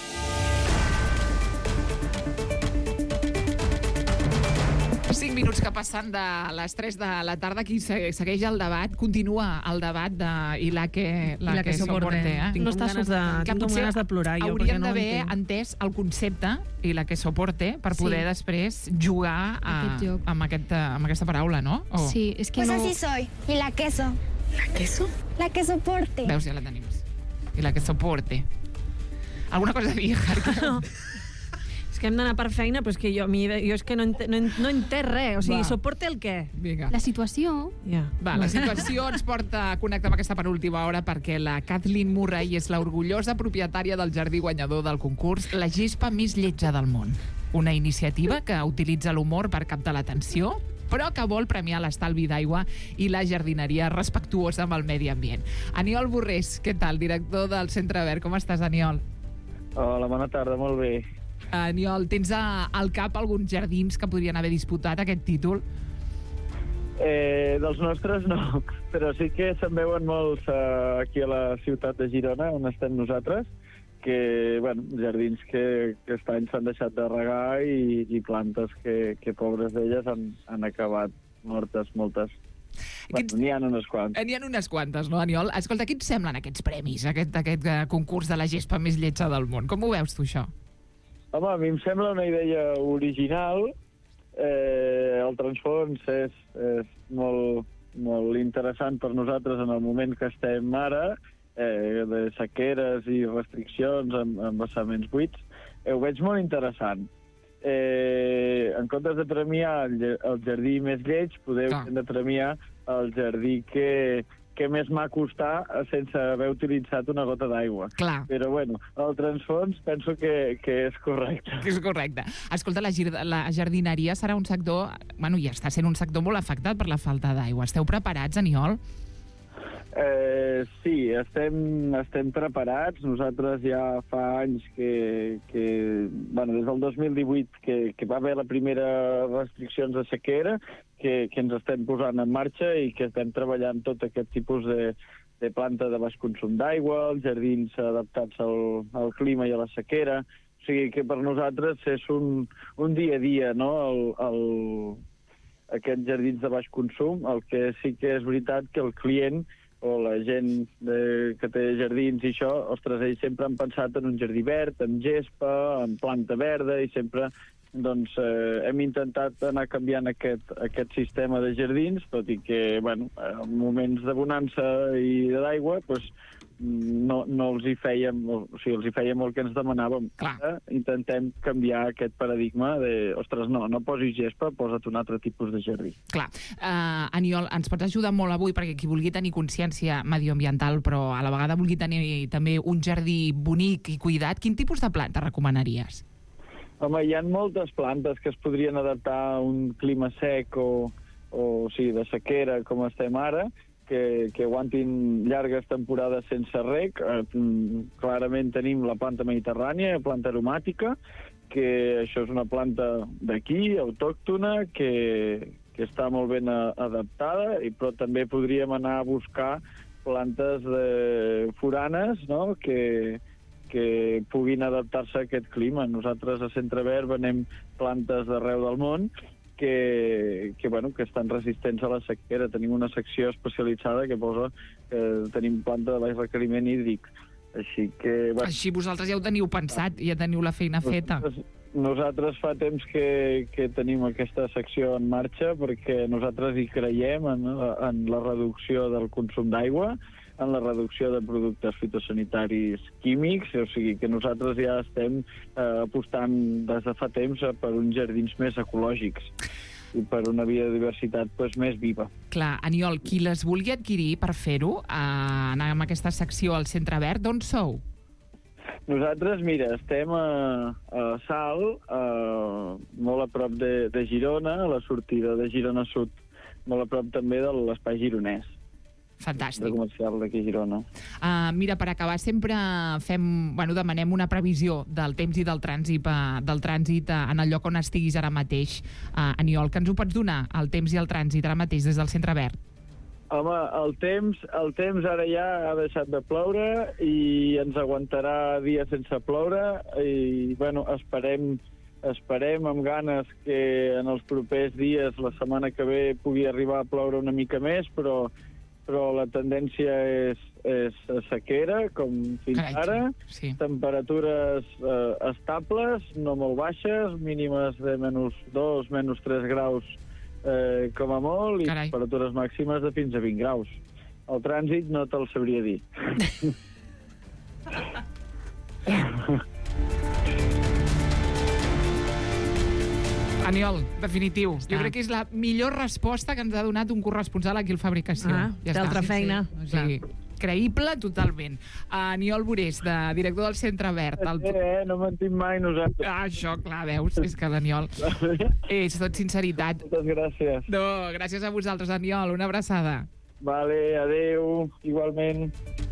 Cinc minuts que passen de les tres de la tarda. Qui segueix el debat, continua el debat de i la que, la I la que, que soporte. soporte. Eh? Tinc no com ganes de- tinc com ganes de plorar, jo, Hauríem perquè no ho d'haver entenc. entès el concepte i la que soporte per Sí. poder després jugar a, Aquest joc. amb, aquest, amb aquesta paraula, no? O... Sí, és que Pues no... así soy. Y la queso. ¿La queso? La que soporte. Veus, ja la tenim. I la que soporte. Alguna cosa a dir, Jarque? És que hem d'anar per feina, però és que jo, a mi, jo és que no, ent no, ent no entenc res. O sigui, Va. soporte el què? Vinga. La situació... Ja. Va, la situació ens porta a connectar amb aquesta penúltima hora perquè la Kathleen Murray és l'orgullosa propietària del jardí guanyador del concurs La gespa més lletja del món. Una iniciativa que utilitza l'humor per captar l'atenció, però que vol premiar l'estalvi d'aigua i la jardineria respectuosa amb el medi ambient. Aniol Borrés, què tal? Director del Centre Verd. Com estàs, Aniol? Hola, bona tarda, molt bé. Aniol, tens a, al cap alguns jardins que podrien haver disputat aquest títol? Eh, dels nostres no, però sí que se'n veuen molts eh, aquí a la ciutat de Girona, on estem nosaltres, que, bueno, jardins que, que aquest any s'han deixat de regar i, i plantes que, que pobres d'elles han, han acabat mortes, moltes. Bueno, n'hi ha unes quantes. N'hi ha unes quantes, no, Aniol? Escolta, què et semblen aquests premis, aquest, aquest eh, concurs de la gespa més lletja del món? Com ho veus tu, això? Home, a mi em sembla una idea original. Eh, el transfons és, és molt, molt interessant per nosaltres en el moment que estem ara, eh, de sequeres i restriccions amb, amb vessaments buits. Eh, ho veig molt interessant. Eh, en comptes de premiar el, el jardí més lleig, podeu ah. de premiar el jardí que, que més m'ha costat sense haver utilitzat una gota d'aigua. Clar. Però, bueno, el transfons penso que, que és correcte. Que és correcte. Escolta, la, gir la jardineria serà un sector... Bueno, ja està sent un sector molt afectat per la falta d'aigua. Esteu preparats, Aniol? Eh, sí, estem, estem preparats. Nosaltres ja fa anys que, que bueno, des del dos mil divuit que, que va haver la primera restriccions de sequera, que, que ens estem posant en marxa i que estem treballant tot aquest tipus de, de planta de baix consum d'aigua, els jardins adaptats al, al clima i a la sequera. O sigui que per nosaltres és un, un dia a dia, no?, el, el, aquests jardins de baix consum. El que sí que és veritat que el client o la gent de, que té jardins i això, ostres, ells sempre han pensat en un jardí verd, en gespa, en planta verda, i sempre doncs, eh, hem intentat anar canviant aquest, aquest sistema de jardins, tot i que, bueno, en moments de bonança i d'aigua, doncs, no, no els hi fèiem, o sigui, els hi feia molt que ens demanàvem. Ara intentem canviar aquest paradigma de, ostres, no, no posis gespa, posa't un altre tipus de jardí. Clar. Uh, Aniol, ens pots ajudar molt avui perquè qui vulgui tenir consciència medioambiental, però a la vegada vulgui tenir també un jardí bonic i cuidat, quin tipus de planta recomanaries? Home, hi ha moltes plantes que es podrien adaptar a un clima sec o, o sí, de sequera com estem ara, que, que aguantin llargues temporades sense reg. Eh, clarament tenim la planta mediterrània, planta aromàtica, que això és una planta d'aquí, autòctona, que, que està molt ben a, adaptada, i, però també podríem anar a buscar plantes de foranes, no?, que, que puguin adaptar-se a aquest clima. Nosaltres a Centre Verd venem plantes d'arreu del món que, que, bueno, que estan resistents a la sequera. Tenim una secció especialitzada que posa que tenim planta de baix requeriment hídric. Així que... Bueno, Així vosaltres ja ho teniu pensat, ja teniu la feina feta. Nosaltres fa temps que, que tenim aquesta secció en marxa perquè nosaltres hi creiem en, en la reducció del consum d'aigua, en la reducció de productes fitosanitaris químics, o sigui que nosaltres ja estem eh, apostant des de fa temps per uns jardins més ecològics i per una biodiversitat pues, més viva. Clar, Aniol, qui les vulgui adquirir per fer-ho, eh, anar amb aquesta secció al Centre Verd, d'on sou? Nosaltres, mira, estem a, a Salt, a, molt a prop de, de Girona, a la sortida de Girona Sud, molt a prop també de l'espai gironès. Fantàstic. De comercial d'aquí a Girona. Uh, mira, per acabar, sempre fem, bueno, demanem una previsió del temps i del trànsit, uh, del trànsit uh, en el lloc on estiguis ara mateix. Uh, Aniol, que ens ho pots donar, el temps i el trànsit ara mateix des del Centre Verd? Home, el temps, el temps ara ja ha deixat de ploure i ens aguantarà dies sense ploure i, bueno, esperem, esperem amb ganes que en els propers dies, la setmana que ve, pugui arribar a ploure una mica més, però, però la tendència és, és sequera, com fins Carai, ara. sí. Temperatures eh, estables, no molt baixes, mínimes de menys dos, menys tres graus Eh, com a molt, i Carai. temperatures màximes de fins a vint graus. El trànsit no te'l sabria dir. Aniol, definitiu. Jo crec que és la millor resposta que ens ha donat un corresponsal aquí al Fabricació. Ah, té altra feina. Sí, sí. O sigui, creïble totalment. Aniol Burés, de director del Centre Verd. El... Eh, no mentim mai nosaltres. Ah, això, clar, veus, és que l'Aniol és tot sinceritat. Moltes gràcies. No, gràcies a vosaltres, Aniol. Una abraçada. Vale, adeu, igualment.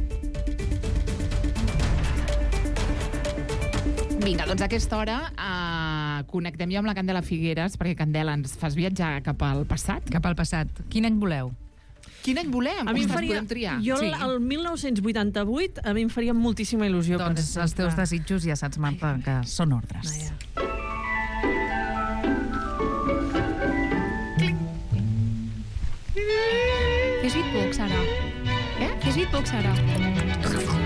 Vinga, doncs a aquesta hora eh, connectem ja amb la Candela Figueres, perquè, Candela, ens fas viatjar cap al passat. Cap al passat. Quin any voleu? Quin any volem? A mi em Ostres, faria, podem triar. jo Sí. el mil nou-cents vuitanta-vuit a mi em faria moltíssima il·lusió. per Doncs els teus exemple. desitjos ja saps, Marta, que són ordres. Ah, ja. Fes beatbox, ara. Eh? Fes beatbox, ara.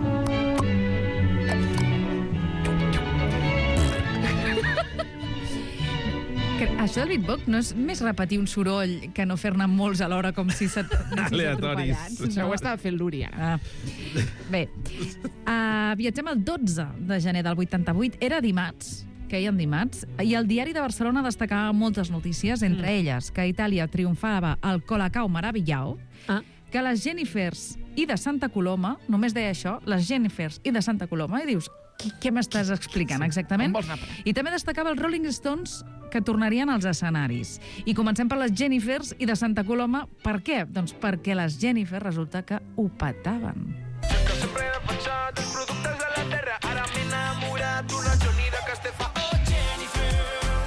Que això del beatbox no és més repetir un soroll que no fer-ne molts alhora com si se't Aleatoris. Això ho estava fent l'Uri, ara. Ah. Bé, uh, viatgem el dotze de gener del vuitanta-vuit. Era dimarts, queien dimarts, i el Diari de Barcelona destacava moltes notícies, entre Mm. elles que a Itàlia triomfava el Colacao Maravillao, Ah. que les Jennifers i de Santa Coloma, només deia això, les Jennifers i de Santa Coloma, i dius, què, què m'estàs explicant exactament? On vols anar a parar? I també destacava els Rolling Stones que tornarien als escenaris. I comencem per les Jennifers i de Santa Coloma. Per què? Doncs perquè les Jennifers resulta que ho petaven. Sempre he defensat els productes de la terra. Ara m'he enamorat d'una Johnny de Castefa. Oh, Jennifer,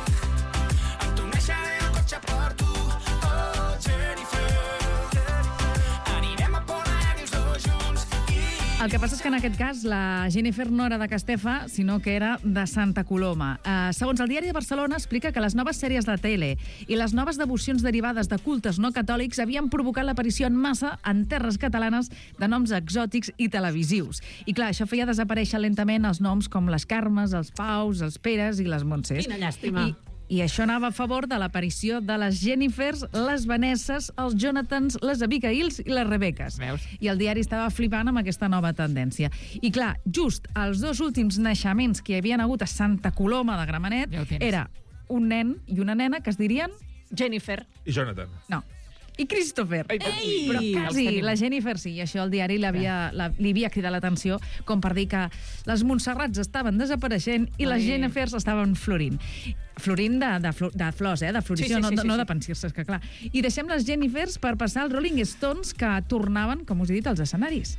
em torneixaré el cotxe per tu. Oh, Jennifer, anirem a Pont els dos junts. El que passa és que en aquest cas la Jennifer no era de Castefa, sinó que era de Santa Coloma. Uh, segons el Diari de Barcelona, explica que les noves sèries de tele i les noves devocions derivades de cultes no catòlics havien provocat l'aparició en massa en terres catalanes de noms exòtics i televisius. I clar, això feia desaparèixer lentament els noms com les Carmes, els Paus, els Peres i les Montses. Quina llàstima. I, I això anava a favor de l'aparició de les Jennifers, les Vanesses, els Jonathans, les Abigails i les Rebeques. Veus? I el diari estava flipant amb aquesta nova tendència. I clar, just els dos últims naixements que hi havien hagut a Santa Coloma de Gramenet Ja ho tens. era un nen i una nena que es dirien... Jennifer. I Jonathan. No. I Christopher. Ei, Ei! Però Els quasi, tenim. la Jennifer sí, i això el diari l'havia- la, li havia cridat l'atenció com per dir que les Montserrats estaven desapareixent i les Ai. Jennifers estaven florint. Florint de, de, flo, de flors, eh? De floració, Sí, sí, sí, no, sí, no sí. de pensir-se, que clar. I deixem les Jennifers per passar als Rolling Stones que tornaven, com us he dit, als escenaris.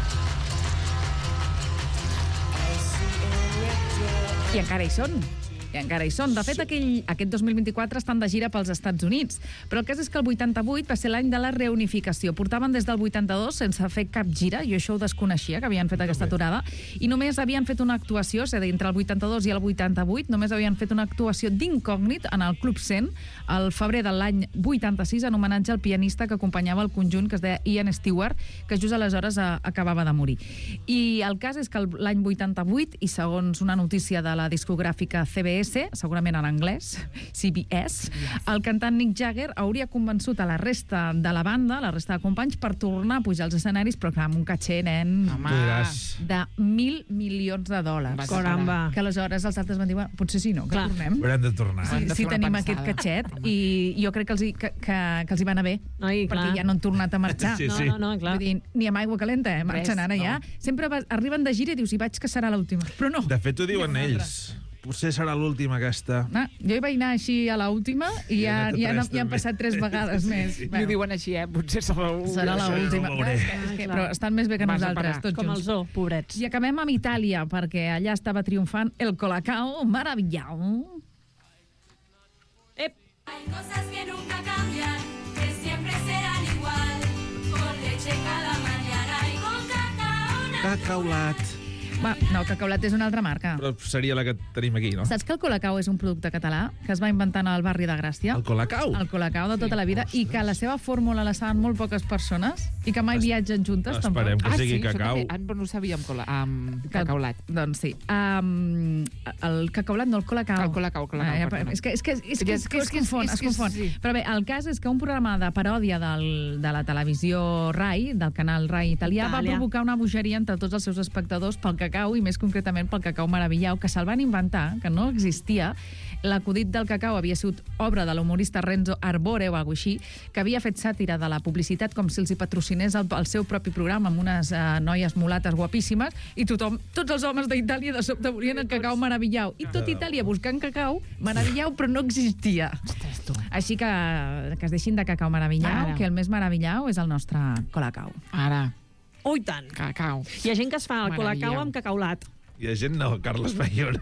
I encara hi són. I encara hi són. De fet, aquell, aquest dos mil vint-i-quatre estan de gira pels Estats Units. Però el cas és que el vuitanta-vuit va ser l'any de la reunificació. Portaven des del vuitanta-dos sense fer cap gira, jo això ho desconeixia, que havien fet aquesta aturada, i només havien fet una actuació, és a dir, entre el vuitanta-dos i el vuitanta-vuit, només havien fet una actuació d'incògnit en el Club cent, al febrer de l'any vuitanta-sis, en homenatge al pianista que acompanyava el conjunt, que es deia Ian Stewart, que just aleshores a, acabava de morir. I el cas és que l'any vuitanta-vuit, i segons una notícia de la discogràfica C B S, segurament en anglès, C B S, el cantant Mick Jagger hauria convençut a la resta de la banda, la resta de companys, per tornar a pujar als escenaris, però clar, amb un caché, nen, de mil milions de dòlars. Caramba. Que aleshores els altres van dir, bueno, potser sí, no, que Clar. tornem. Haurem de tornar. Sí, sí tenim aquest catxet, i jo crec que els hi, que, que, que els hi va anar bé, Ai, perquè clar. ja no han tornat a marxar. Sí, sí. No, no, no, clar. Vull dir, ni amb aigua calenta, eh? Marxen Res, ara no. ja. Sempre va, arriben de gira i dius, i vaig que serà l'última. Però no. De fet, ho diuen N'hi ha una ells. Potser serà l'última aquesta. No, jo hi vaig anar així a l'última i I ja, ha anat a ja, tres, ja han també. passat tres vegades més. I ho diuen així, eh? Potser serà l'última. Serà l'última. Això ja ho veuré. És que- és que- Però estan més bé que Vas a nosaltres, parar. tots Com el junts. zoo, pobrets. I acabem amb Itàlia, perquè allà estava triomfant el Colacao Maravillao. Ep. Hay cosas que nunca cambian, que siempre serán igual. Con leche cada mañana y con cacao. Cacaulat. Va, no, Cacaulat és una altra marca. Però seria la que tenim aquí, no? Saps que el Colacao és un producte català que es va inventar al barri de Gràcia? El Colacao? El Colacao de tota la vida, i que la seva fórmula la saben molt poques persones i que mai viatgen juntes, tampoc. Esperem que Ah, sigui sí, això cacau. també. Ah, però no ho sabia amb, cola, amb cacaulat. Doncs sí. Um, el cacaulat, no el colacao. El colacao, colacao, Ah, ja, perdona. és que, és que, és que, és que És es que- confon, és es que- confon. sí. Però bé, el cas és que un programa de paròdia del, de la televisió RAI, del canal RAI italià, va Itàlia. provocar una bogeria entre tots els seus espectadors pel cacau, i més concretament pel cacau Maravillao, que se'l van inventar, que no existia. L'acudit del cacau havia sigut obra de l'humorista Renzo Arbore o alguna així, que havia fet sàtira de la publicitat com si els hi patrocinés el, el seu propi programa amb unes uh, noies mulates guapíssimes, i tothom, tots els homes d'Itàlia de sobte volien el cacau Maravillao. I tot Itàlia buscant cacau Maravillao, però no existia. Així que, que es deixin de cacau Maravillao, Ara. que el més Maravillao és el nostre Colacao. Ara, Oh, i tant. cacau. Hi ha gent que es fa el Maravillao. colacao amb cacaulat. Hi ha gent, no, Carles Bayona.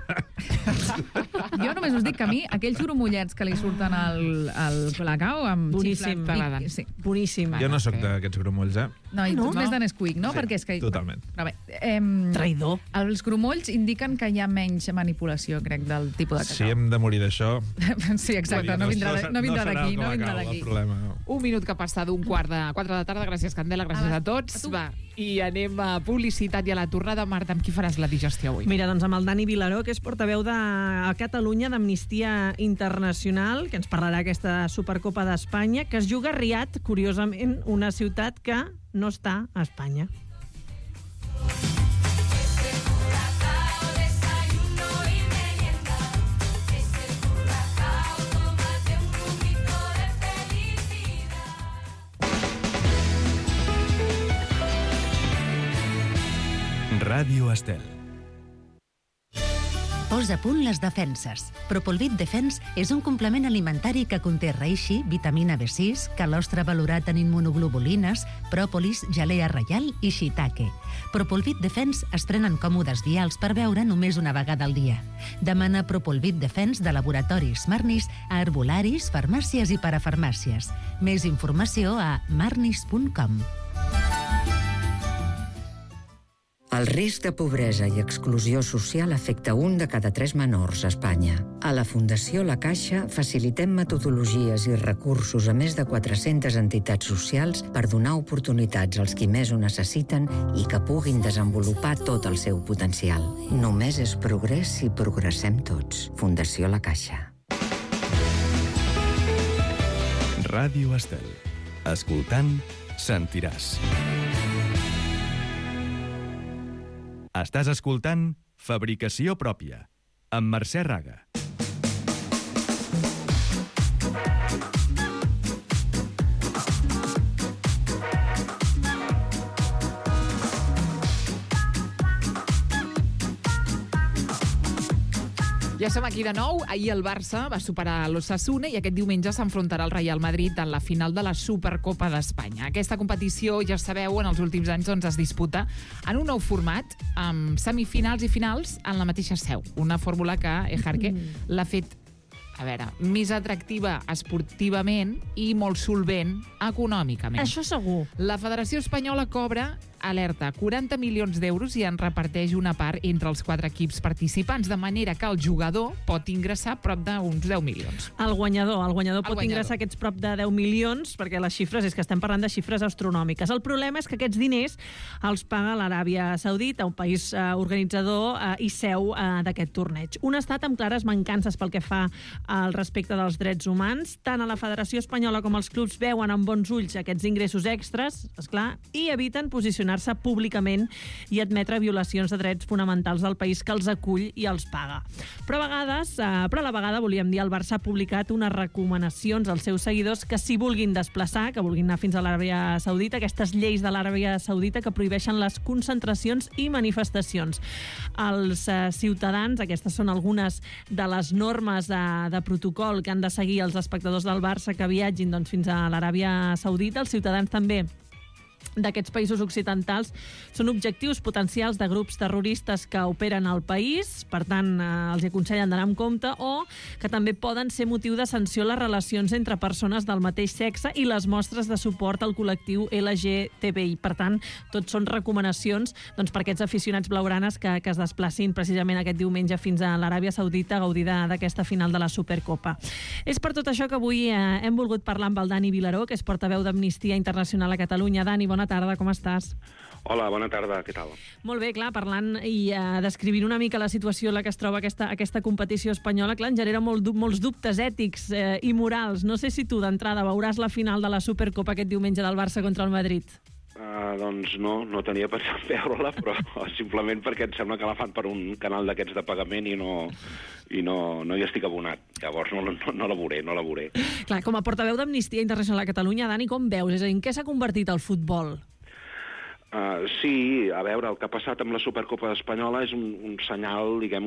Jo només us dic que a mi, aquells gromollets que li surten al, al Colacao amb Boníssim. xiflat... i- Sí. Boníssim. Jo no sóc d'aquests grumolls, eh? No, i tu No? ets més de Nesquik, no? Sí, Perquè és que... totalment. Però bé, em, Traïdor. els grumolls indiquen que hi ha menys manipulació, crec, del tipus de Si cacau. hem de morir d'això... Sí, exacte, no vindrà, no vindrà serà d'aquí, el no vindrà Colacao, d'aquí. el problema, no. Un minut que passa d'un quart de quatre de la tarda. Gràcies, Candela, gràcies Ah, a tots. a tu. Va, i anem a publicitat i a la tornada. Marta, amb qui faràs la digestió avui? Mira, doncs amb el Dani Vilaró, que és portaveu de a Catalunya d'Amnistia Internacional, que ens parlarà aquesta Supercopa d'Espanya, que es juga a Riad, curiosament, una ciutat que no està a Espanya. Ràdio Estel. Posa a punt les defenses. Propolvit Defense és un complement alimentari que conté reishi, vitamina B sis, calostre valorat en immunoglobulines, pròpolis, gelea reial i shiitake. Propolvit Defense es prenen còmodes vials per beure només una vegada al dia. Demana Propolvit Defense de laboratoris Marnis a herbolaris, farmàcies i parafarmàcies. Més informació a marnis punt com. El risc de pobresa i exclusió social afecta un de cada tres menors a Espanya. A la Fundació La Caixa facilitem metodologies i recursos a més de quatre-centes entitats socials per donar oportunitats als qui més ho necessiten i que puguin desenvolupar tot el seu potencial. Només és progrés si progressem tots. Fundació La Caixa. Ràdio Estel. Escoltant, sentiràs. Estàs escoltant Fabricació pròpia, amb Mercè Raga. Ja som aquí de nou. Ahir el Barça va superar l'Osasuna i aquest diumenge s'enfrontarà al Real Madrid en la final de la Supercopa d'Espanya. Aquesta competició, ja sabeu, en els últims anys doncs, es disputa en un nou format, amb semifinals i finals en la mateixa seu. Una fórmula que Ejarque mm. l'ha fet, a veure, més atractiva esportivament i molt solvent econòmicament. Això segur. La Federació Espanyola cobra, alerta, quaranta milions d'euros i en reparteix una part entre els quatre equips participants, de manera que el jugador pot ingressar prop d'uns deu milions. El guanyador, el guanyador El pot guanyador. ingressar aquests prop de deu milions, perquè les xifres, és que estem parlant de xifres astronòmiques. El problema és que aquests diners els paga l'Aràbia Saudita, un país eh, organitzador eh, i seu eh, d'aquest torneig. Un estat amb clares mancances pel que fa al respecte dels drets humans. Tant a la Federació Espanyola com els clubs veuen amb bons ulls aquests ingressos extras, esclar, i eviten posicionar se públicament i admetre violacions de drets fonamentals del país que els acull i els paga. Però a vegades, eh, però a la vegada, volíem dir, el Barça ha publicat unes recomanacions als seus seguidors que s'hi vulguin desplaçar, que vulguin anar fins a l'Aràbia Saudita, aquestes lleis de l'Aràbia Saudita que prohibeixen les concentracions i manifestacions. Els eh, ciutadans, aquestes són algunes de les normes de, de protocol que han de seguir els espectadors del Barça que viatgin doncs, fins a l'Aràbia Saudita. Els ciutadans també d'aquests països occidentals són objectius potencials de grups terroristes que operen al país, per tant, eh, els aconsellen d'anar amb compte, o que també poden ser motiu de sanció les relacions entre persones del mateix sexe i les mostres de suport al col·lectiu L G T B I. Per tant, tots són recomanacions doncs, per aquests aficionats blaugranes que, que es desplacin precisament aquest diumenge fins a l'Aràbia Saudita a gaudir d'aquesta final de la Supercopa. És per tot això que avui eh, hem volgut parlar amb el Dani Vilaró, que és portaveu d'Amnistia Internacional a Catalunya. Dani, bona tarda, com estàs? Hola, bona tarda, què tal? Molt bé, clar, parlant i uh, descrivint una mica la situació en la que es troba aquesta, aquesta competició espanyola, clar, en genera molt, molts dubtes ètics eh, i morals. No sé si tu, d'entrada, veuràs la final de la Supercopa aquest diumenge del Barça contra el Madrid. Uh, doncs no, no tenia pensat veure-la, però simplement perquè em sembla que la fan per un canal d'aquests de pagament i no, i no, no hi estic abonat. Llavors no, no, no la veuré, no la veuré. Clar, com a portaveu d'Amnistia Internacional a Catalunya, Dani, com veus? És a dir, en què s'ha convertit el futbol? Uh, sí, a veure, el que ha passat amb la Supercopa Espanyola és un, un senyal, diguem,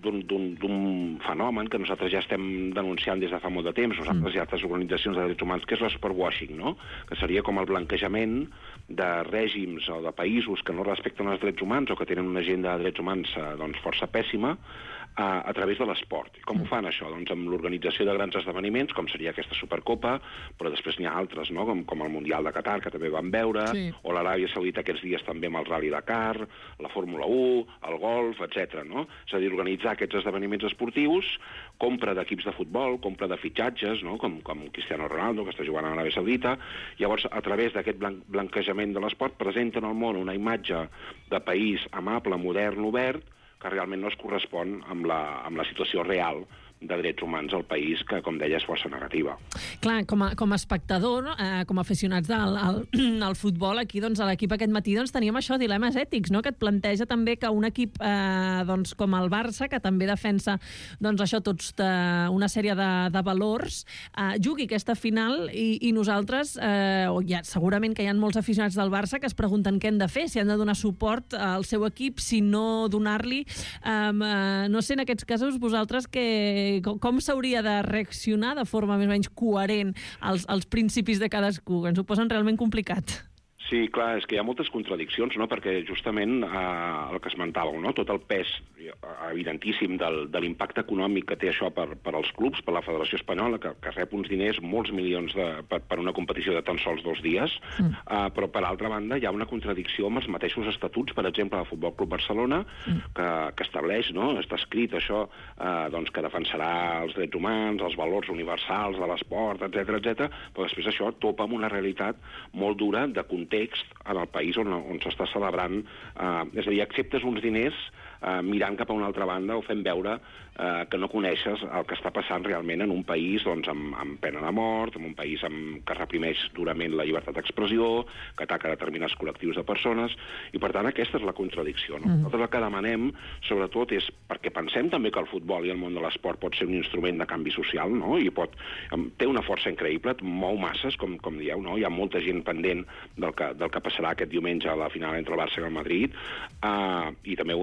d'un fenomen que nosaltres ja estem denunciant des de fa molt de temps, nosaltres i altres organitzacions de drets humans, que és l'esportwashing, no? Que seria com el blanquejament de règims o de països que no respecten els drets humans o que tenen una agenda de drets humans uh, doncs força pèssima, a, a través de l'esport. I com ho fan, això? Doncs amb l'organització de grans esdeveniments, com seria aquesta Supercopa, però després n'hi ha altres, no? com, com el Mundial de Qatar, que també vam veure, sí. o l'Aràbia Saudita aquests dies també amb el Rally Dakar, la Fórmula u, el golf, etcètera. No? És a dir, organitzar aquests esdeveniments esportius, compra d'equips de futbol, compra de fitxatges, no? com, com Cristiano Ronaldo, que està jugant a l'Aràbia Saudita, llavors, a través d'aquest blan blanquejament de l'esport, presenten al món una imatge de país amable, modern, obert, que realment no es correspon amb la, amb la situació real de drets humans al país, que, com deia, és força negativa. Clar, com a, com a espectador, no? eh, com a aficionats del al, al futbol, aquí doncs, a l'equip aquest matí doncs, teníem això, dilemes ètics, no? Que et planteja també que un equip eh, doncs, com el Barça, que també defensa doncs, això, tots de, una sèrie de, de valors, eh, jugui aquesta final i, i nosaltres, eh, o ja, segurament que hi ha molts aficionats del Barça que es pregunten què han de fer, si han de donar suport al seu equip, si no donar-li. Eh, no sé, en aquests casos, vosaltres que com s'hauria de reaccionar de forma més o menys coherent als, als principis de cadascú? Ens ho posen realment complicat. Sí, clar, és que hi ha moltes contradiccions, no? Perquè justament eh, el que esmentàveu, no? Tot el pes evidentíssim del, de l'impacte econòmic que té això per, per als clubs, per la Federació Espanyola, que, que rep uns diners, molts milions de, per, per una competició de tan sols dos dies, mm. eh, però per altra banda hi ha una contradicció amb els mateixos estatuts, per exemple, del Futbol Club Barcelona, mm. que, que estableix, no? Està escrit això, eh, doncs, que defensarà els drets humans, els valors universals de l'esport, etcètera, etcètera, però després això topa amb una realitat molt dura de context en el país on, on s'està celebrant. Eh, és a dir, acceptes uns diners eh, mirant cap a una altra banda o fent veure eh, que no coneixes el que està passant realment en un país doncs, amb, amb pena de mort, en un país amb, que reprimeix durament la llibertat d'expressió, que ataca determinats col·lectius de persones, i per tant aquesta és la contradicció. No? Mm. Nosaltres el que demanem, sobretot, és perquè pensem també que el futbol i el món de l'esport pot ser un instrument de canvi social, no? I pot, té una força increïble, mou masses, com, com dieu, no? Hi ha molta gent pendent del que, del que passarà aquest diumenge a la final entre el Barça i el Madrid, uh, i també ho hem vist amb el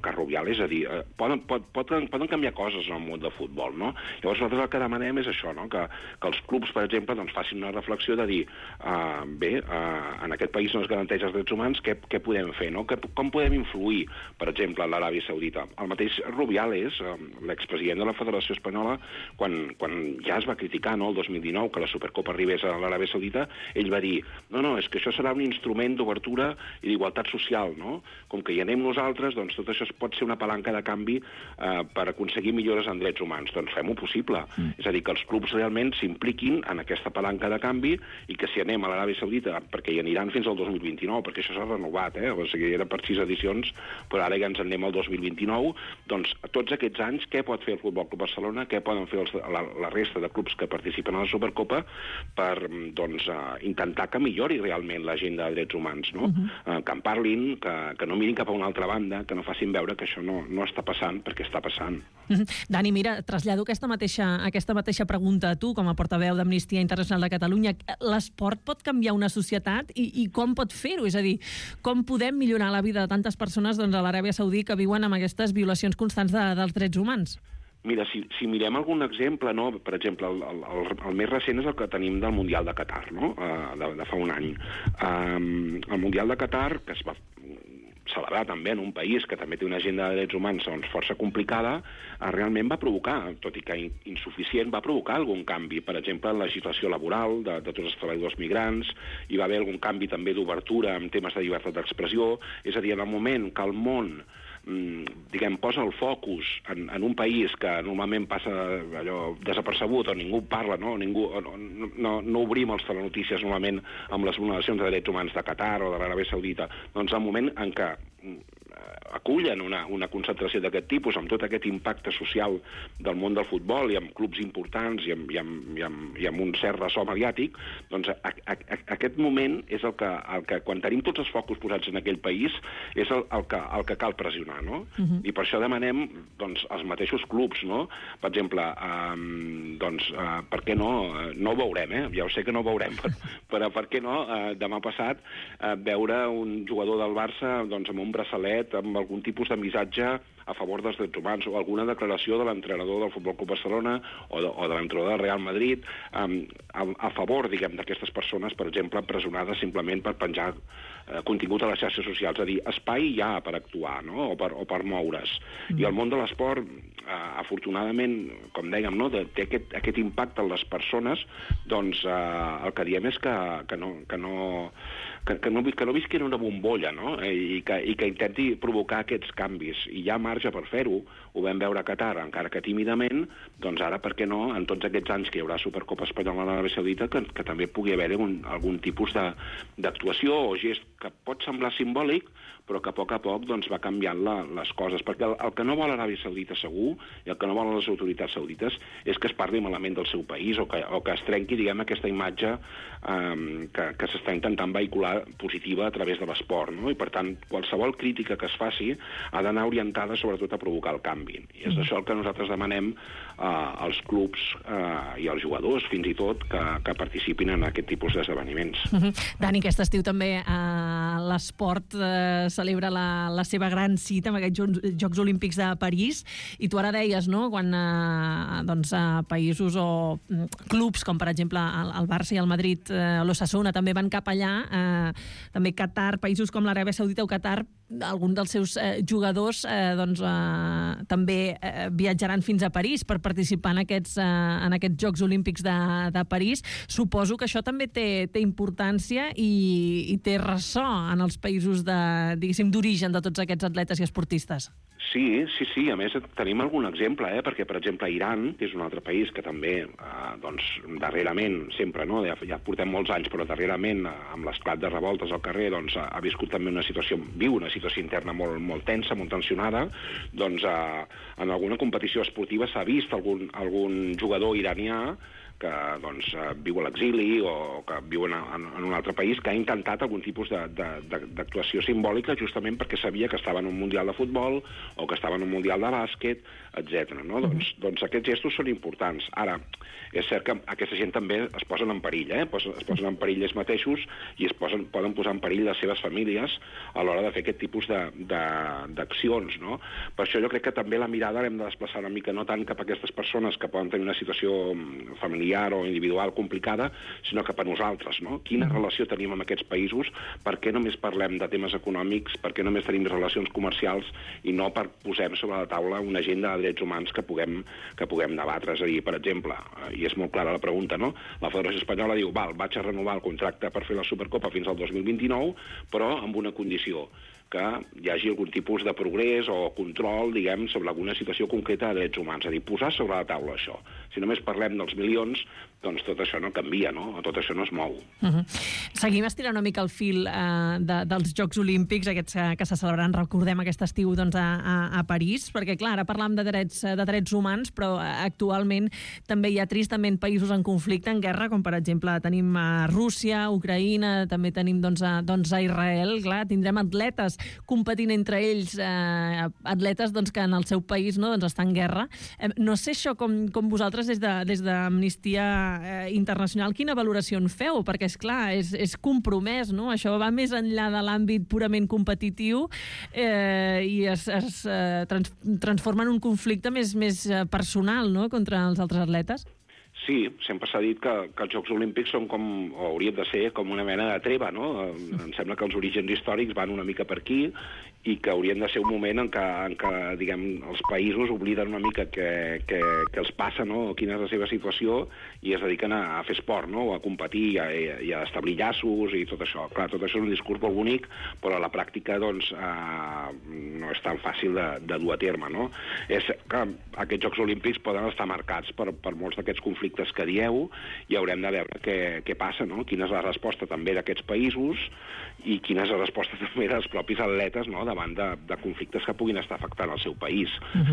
marca Rubiales, és a dir, eh, poden, pot, poden, poden canviar coses en el món del futbol, no? Llavors nosaltres el que demanem és això, no? que, que els clubs, per exemple, doncs, facin una reflexió de dir, uh, bé, uh, en aquest país no es garanteix els drets humans, què, què podem fer, no? Que, com podem influir, per exemple, en l'Aràbia Saudita? El mateix Rubiales, uh, l'expresident de la Federació Espanyola, quan, quan ja es va criticar, no?, el dos mil dinou, que la Supercopa arribés a l'Aràbia Saudita, ell va dir, no, no, és que això serà un instrument d'obertura i d'igualtat social, no? Com que hi anem nosaltres, doncs tot això pot ser una palanca de canvi eh, per aconseguir millores en drets humans. Doncs fem-ho possible. Mm. És a dir, que els clubs realment s'impliquin en aquesta palanca de canvi i que si anem a l'Aràbia Saudita, perquè hi aniran fins al dos mil vint-i-nou, perquè això s'ha renovat, eh? O sigui, era per sis edicions, però ara ja ens en anem al dos mil vint-i-nou. Doncs tots aquests anys, què pot fer el Futbol Club Barcelona? Què poden fer els, la, la resta de clubs que participen a la Supercopa per doncs, uh, intentar que millori realment l'agenda de drets humans, no? Uh-huh. Uh, que en parlin, que, que no mirin cap a una altra banda, que no facin veure que això no, no està passant, perquè està passant. Mm-hmm. Dani, mira, trasllado aquesta mateixa, aquesta mateixa pregunta a tu, com a portaveu d'Amnistia Internacional de Catalunya. L'esport pot canviar una societat i, i com pot fer-ho? És a dir, com podem millorar la vida de tantes persones doncs, a l'Aràbia Saudí que viuen amb aquestes violacions constants de, dels drets humans? Mira, si, si mirem algun exemple, no? Per exemple, el, el, el més recent és el que tenim del Mundial de Qatar, no? Uh, de, de fa un any. Um, el Mundial de Qatar, que es va celebrar també en un país que també té una agenda de drets humans doncs, força complicada, eh, realment va provocar, tot i que insuficient, va provocar algun canvi. Per exemple, en la legislació laboral de, de tots els treballadors migrants, hi va haver algun canvi també d'obertura en temes de llibertat d'expressió, és a dir, en el moment que el món diguem, posa el focus en, en un país que normalment passa allò desapercebut o ningú parla, no? Ningú, no, no, no obrim els telenotícies normalment amb les vulneracions de drets humans de Qatar o de l'Aràbia Saudita, doncs el moment en què acullen una, una concentració d'aquest tipus amb tot aquest impacte social del món del futbol i amb clubs importants i amb, i amb, i amb, i amb un cert ressò mediàtic, doncs a, a, a, aquest moment és el que, el que, quan tenim tots els focus posats en aquell país, és el, el, que, el que cal pressionar, no? Uh-huh. I per això demanem doncs, els mateixos clubs, no? Per exemple, um, doncs, uh, per què no? No ho veurem, eh? Ja ho sé que no ho veurem, però, però per què no uh, demà passat uh, veure un jugador del Barça doncs, amb un braçalet, amb algun tipus de missatge a favor dels drets humans o alguna declaració de l'entrenador del Futbol Club Barcelona o de, o de l'entrenador del Real Madrid um, a, a favor, diguem, d'aquestes persones, per exemple, empresonades simplement per penjar eh, contingut a les xarxes socials. És a dir, espai hi ha per actuar, no? o, per, o per moure's. Mm. I el món de l'esport, eh, afortunadament, com dèiem, no? de, té aquest, aquest impacte en les persones, doncs eh, el que diem és que, que no... Que no Que, que, no, que no visqui en una bombolla, no? I que, i que intenti provocar aquests canvis. I hi ha marge per fer-ho. Ho vam veure a Qatar, encara que tímidament, doncs ara, per què no, en tots aquests anys que hi haurà Supercopa Espanyola a l'Aràbia Saudita, que, que també pugui haver un, algun tipus d'actuació o gest que pot semblar simbòlic, però que a poc a poc doncs, va canviant la, les coses. Perquè el, el que no vol l'Aràbia Saudita segur, i el que no volen les autoritats saudites, és que es parli malament del seu país o que, o que es trenqui, diguem, aquesta imatge eh, que, que s'està intentant vehicular positiva a través de l'esport, no? I per tant, qualsevol crítica que es faci ha d'anar orientada sobretot a provocar el canvi. I és això el que nosaltres demanem eh, als clubs eh, i als jugadors, fins i tot, que, que participin en aquest tipus d'esdeveniments. Uh-huh. Dani, aquest estiu també eh, l'esport eh, celebra la, la seva gran cita amb aquests Jocs Olímpics de París, i tu ara deies, no?, quan eh, doncs, eh, països o clubs com, per exemple, el, el Barça i el Madrid, eh, l'Osasuna, també van cap allà, eh, també Qatar, països com l'Aràbia Saudita o Qatar, alguns dels seus eh, jugadors eh, doncs, eh, també eh, viatjaran fins a París per participar en aquests, eh, en aquests Jocs Olímpics de, de París. Suposo que això també té, té importància i, i té ressò en els països de, diguéssim, d'origen de tots aquests atletes i esportistes. Sí, sí, sí. A més, tenim algun exemple, eh? Perquè, per exemple, Iran, que és un altre país que també, eh, doncs, darrerament, sempre, no? Ja, ja portem molts anys, però darrerament, amb l'esclat de revoltes al carrer, doncs, ha, ha viscut també una situació, viu una situació interna molt, molt tensa, molt tensionada, doncs, eh, en alguna competició esportiva s'ha vist algun, algun jugador iranià que doncs, viu a l'exili o que viu en, en un altre país, que ha intentat algun tipus d'actuació simbòlica justament perquè sabia que estava en un mundial de futbol o que estava en un mundial de bàsquet, etcètera. No? Mm-hmm. doncs, doncs aquests gestos són importants. Ara, és cert que aquesta gent també es posen en perill, eh? es posen en perill ells mateixos i es posen, poden posar en perill les seves famílies a l'hora de fer aquest tipus d'accions. No? Per això jo crec que també la mirada l'hem de desplaçar una mica no tant cap a aquestes persones que poden tenir una situació familiar o individual complicada, sinó cap a nosaltres. No? Quina relació tenim amb aquests països? Per què només parlem de temes econòmics? Per què només tenim relacions comercials i no per posem sobre la taula una agenda de drets humans que puguem, que puguem debatre? És a dir, per exemple, i és molt clara la pregunta, no? La Federació Espanyola diu, val, vaig a renovar el contracte per fer la Supercopa fins al dos mil vint-i-nou, però amb una condició, que hi hagi algun tipus de progrés o control, diguem, sobre alguna situació concreta de drets humans. És a dir, posar sobre la taula això. Si només parlem dels milions, doncs tot això no canvia, no? Tot això no es mou. Uh-huh. Seguim estirant una mica el fil eh, de, dels Jocs Olímpics, aquests que, que se celebraran, recordem, aquest estiu doncs, a, a, a París, perquè, clar, ara parlam de drets, de drets humans, però actualment també hi ha tristament països en conflicte, en guerra, com per exemple tenim a Rússia, Ucraïna, també tenim doncs, a, doncs, a Israel. Clar, tindrem atletes competint entre ells, eh, atletes doncs, que en el seu país no, doncs, està en guerra. Eh, no sé això com, com vosaltres des de, des d'Amnistia eh, Internacional, quina valoració en feu? Perquè, és clar, és, és compromès, no? Això va més enllà de l'àmbit purament competitiu eh, i es, es eh, trans, transforma en un conflicte més, més personal, no?, contra els altres atletes. Sí, sempre s'ha dit que, que els Jocs Olímpics són com, o haurien de ser com una mena de treva, no? Em sembla que els orígens històrics van una mica per aquí i que haurien de ser un moment en què, en què diguem, els països obliden una mica què que, que els passa, no? Quina és la seva situació, i es dediquen a, a fer esport, no? O a competir i a, i a establir llaços i tot això. Clar, tot això és un discurs molt bonic, però a la pràctica doncs, eh, no és tan fàcil de, de dur a terme, no? És que aquests Jocs Olímpics poden estar marcats per, per molts d'aquests conflictes que dieu, i haurem de veure què, què passa, no? Quina és la resposta també d'aquests països i quina és la resposta també dels propis atletes, no? Davant de, de conflictes que puguin estar afectant el seu país. Uh-huh.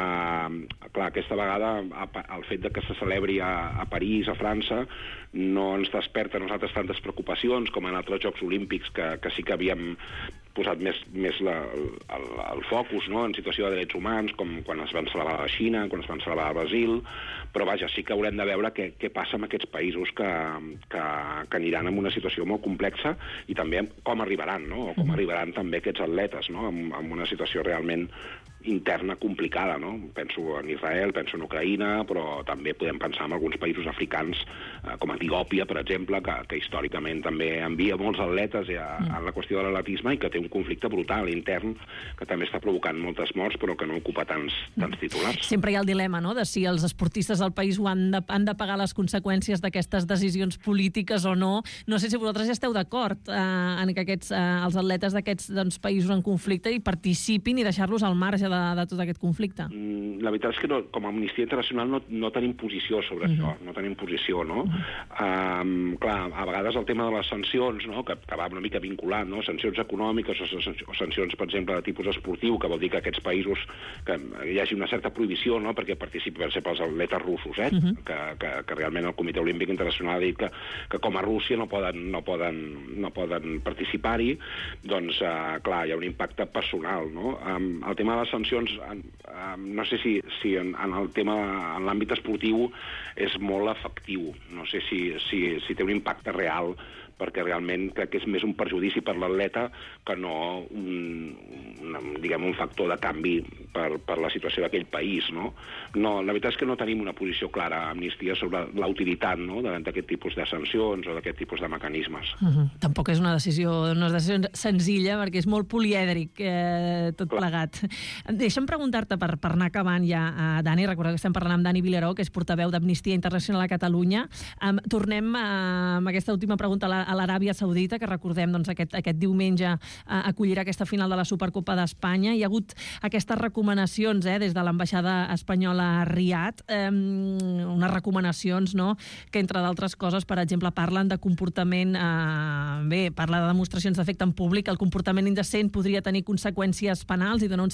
uh, clar, aquesta vegada el fet de que se celebri a, a París, a França, no ens desperta a nosaltres tantes preocupacions com en altres Jocs Olímpics que, que sí que havíem posat més, més la, el, el focus, no?, en situació de drets humans, com quan es van celebrar a la Xina, quan es van celebrar al Brasil, però vaja, sí que haurem de veure què, què passa amb aquests països que, que, que aniran en una situació molt complexa i també com arribaran, no?, o com arribaran també aquests atletes, no?, en, en una situació realment interna complicada, no? Penso en Israel, penso en Ucraïna, però també podem pensar en alguns països africans, eh, com Etiòpia, per exemple, que, que històricament també envia molts atletes a, a la qüestió de l'atletisme i que té un conflicte brutal intern que també està provocant moltes morts, però que no ocupa tants, tants titulars. Sempre hi ha el dilema, no?, de si els esportistes del país ho han de, han de pagar les conseqüències d'aquestes decisions polítiques o no. No sé si vosaltres ja esteu d'acord eh, en que aquests, eh, els atletes d'aquests doncs, països en conflicte hi participin i deixar-los al marge de, de tot aquest conflicte. Mm, la veritat és que no, com a Amnistia Internacional no, no tenim posició sobre uh-huh. això, no tenim posició, no? Uh-huh. Um, clar, a vegades el tema de les sancions, no?, que, que va una mica vinculat, no?, sancions econòmiques o, o sancions, per exemple, de tipus esportiu, que vol dir que aquests països que hi hagi una certa prohibició, no?, perquè participen, per exemple, els atletes russos, eh?, uh-huh. que, que, que realment el Comitè Olímpic Internacional ha dit que, que com a Rússia no poden, no poden, no poden participar-hi, doncs, uh, clar, hi ha un impacte personal, no? Um, el tema de les sancions, en, en, no sé si, si en, en el tema, en l'àmbit esportiu és molt efectiu. No sé si, si, si té un impacte real, perquè realment crec que és més un perjudici per l'atleta que no un, un, diguem, un factor de canvi per, per la situació d'aquell país, no? No, la veritat és que no tenim una posició clara a Amnistia sobre la utilitat, no?, d'aquest tipus de sancions o d'aquest tipus de mecanismes. Uh-huh. Tampoc és una decisió, una decisió senzilla, perquè és molt polièdric eh, tot Clar. plegat. Deixa'm preguntar-te, per, per anar acabant ja, a Dani, recorda que estem parlant amb Dani Vilaró, que és portaveu d'Amnistia Internacional a Catalunya. Um, tornem a, amb aquesta última pregunta a la a l'Aràbia Saudita, que recordem doncs, aquest, aquest diumenge eh, acollirà aquesta final de la Supercopa d'Espanya. Hi ha hagut aquestes recomanacions eh, des de l'ambaixada espanyola a Riad, eh, unes recomanacions no, que, entre d'altres coses, per exemple, parlen de comportament, eh, bé, parla de demostracions d'afecte en públic, el comportament indecent podria tenir conseqüències penals i donar un seguit de recomanacions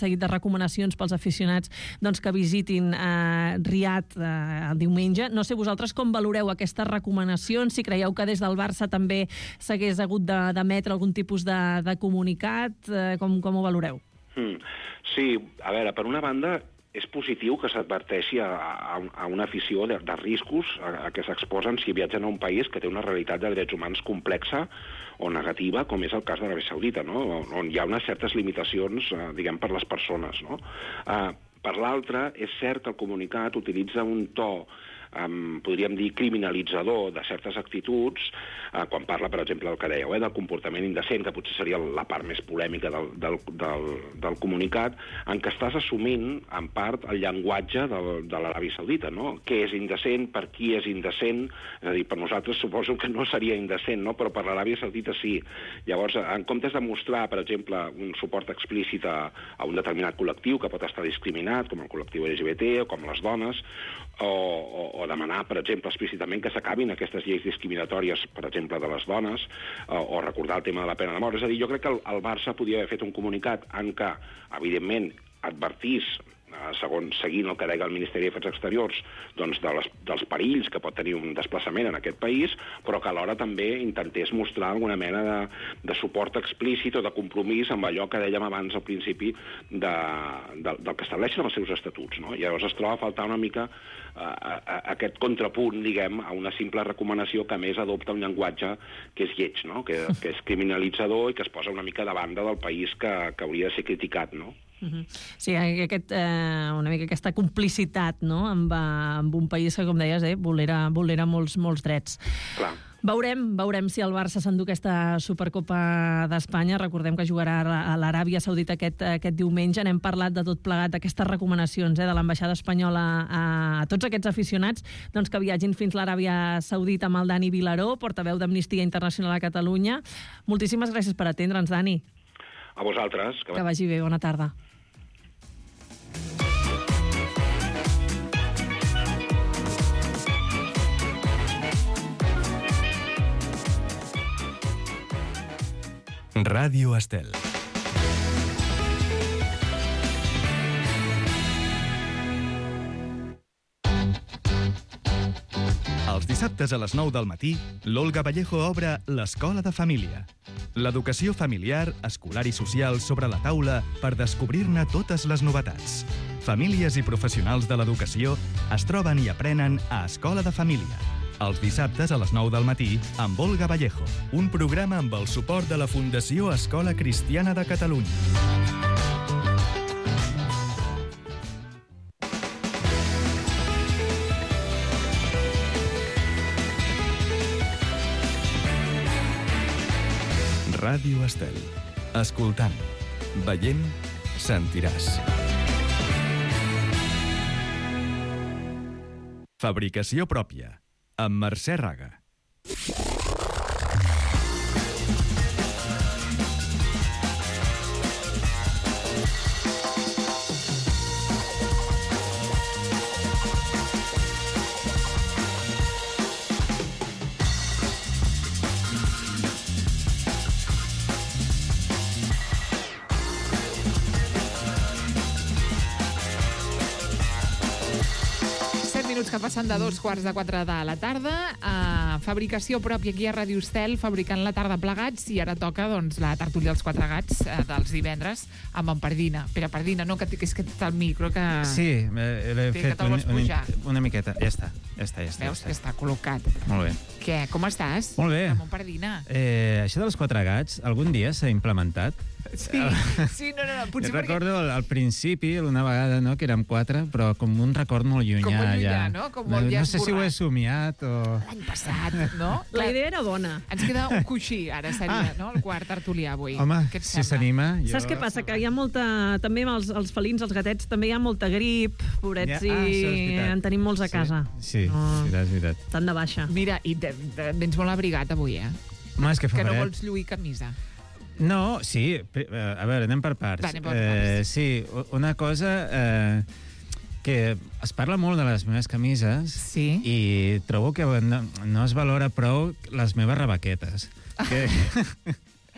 recomanacions pels aficionats doncs, que visitin eh, Riad eh, el diumenge. No sé vosaltres com valoreu aquestes recomanacions, si creieu que des del Barça també s'hagués hagut d'emetre algun tipus de, de comunicat, eh, com, com ho valoreu? Mm. Sí, a veure, per una banda, és positiu que s'adverteixi a, a, a una afició de, de riscos a, a què s'exposen si viatgen a un país que té una realitat de drets humans complexa o negativa, com és el cas d'Aràbia Saudita, no? On hi ha unes certes limitacions, eh, diguem, per les persones, no? Eh, per l'altra, és cert que el comunicat utilitza un to Um, podríem dir, criminalitzador de certes actituds, uh, quan parla, per exemple, del que dèieu, eh, del comportament indecent, que potser seria la part més polèmica del, del, del, del comunicat, en què estàs assumint, en part, el llenguatge del, de l'Aràbia Saudita, no? Què és indecent, per qui és indecent, és a dir, per nosaltres suposo que no seria indecent, no? Però per l'Aràbia Saudita sí. Llavors, en comptes de mostrar, per exemple, un suport explícit a, a un determinat col·lectiu que pot estar discriminat, com el col·lectiu L G B T o com les dones, o, o, o demanar, per exemple, explícitament que s'acabin aquestes lleis discriminatòries, per exemple, de les dones, o, o recordar el tema de la pena de mort. És a dir, jo crec que el, el Barça podia haver fet un comunicat en què, evidentment, advertís, segons seguint el que deia el Ministeri d'Afers Exteriors, doncs de les, dels perills que pot tenir un desplaçament en aquest país, però que alhora també intentés mostrar alguna mena de, de suport explícit o de compromís amb allò que dèiem abans al principi de, de, del que estableixen els seus estatuts, no? I llavors es troba a faltar una mica a, a, aquest contrapunt, diguem, a una simple recomanació que a més adopta un llenguatge que és lleig, no? Que, que és criminalitzador i que es posa una mica de banda del país que, que hauria de ser criticat, no? Sí, aquest, eh, una mica aquesta complicitat, no?, amb, amb un país que, com deies, eh, vulnera, vulnera molts, molts drets. Clar. Veurem, veurem si el Barça s'endú aquesta Supercopa d'Espanya. Recordem que jugarà a l'Aràbia Saudita aquest, aquest diumenge. N'hem parlat de tot plegat d'aquestes recomanacions eh, de l'ambaixada espanyola a, a tots aquests aficionats doncs, que viatgin fins l'Aràbia Saudita amb el Dani Vilaró, portaveu d'Amnistia Internacional a Catalunya. Moltíssimes gràcies per atendre'ns, Dani. A vosaltres. Que, que vagi bé, bona tarda. Ràdio Estel. Els dissabtes a les nou del matí, l'Olga Vallejo obre l'Escola de Família. L'educació familiar, escolar i social sobre la taula per descobrir-ne totes les novetats. Famílies i professionals de l'educació es troben i aprenen a Escola de Família. Els dissabtes a les nou del matí amb Olga Vallejo. Un programa amb el suport de la Fundació Escola Cristiana de Catalunya. Ràdio Estel. Escoltant, veient, sentiràs. Fabricació pròpia, amb Mercè Raga. Que passen de dos quarts de quatre de la tarda, a fabricació pròpia aquí a Ràdio Estel, fabricant la tarda plegats, i ara toca doncs, la tertúlia dels quatre gats eh, dels divendres amb en Pardina. Pere Pardina, no, que, que és que té el micro que... Sí, l'he fet un, un, una miqueta. Ja està, ja està, ja està. Veus ja està. que està col·locat. Molt bé. Què, com estàs? Molt bé. Ramon Pardina. Eh, això dels quatre gats, algun dia s'ha implementat? Sí, sí, no, no, no. Potser jo recordo perquè... al, al principi, una vegada, no, que érem quatre, però com un record molt llunyà. Com molt llunyà, ja. no? Com molt no, ja no sé si ho he somiat o... L'any passat, no? La idea era bona. Ens queda un coixí, ara seria, ah. no? El quart tertulià avui. Home, si s'anima... Jo... Saps què passa? Que hi ha molta... També amb els, els felins, els gatets, també hi ha molta grip, pobrets, ja. ah, i en tenim molts a casa. Sí, sí, no. és veritat, és veritat. Estan de baixa. Mira, i te, te, vens molt abrigat avui, eh? Home, és que fa Que no fred. vols lluir camisa. No, sí. A veure, anem per parts. Va, anem per parts. Eh, sí, una cosa... Eh, que es parla molt de les meves camises sí. i trobo que no, no es valora prou les meves rebaquetes. Que...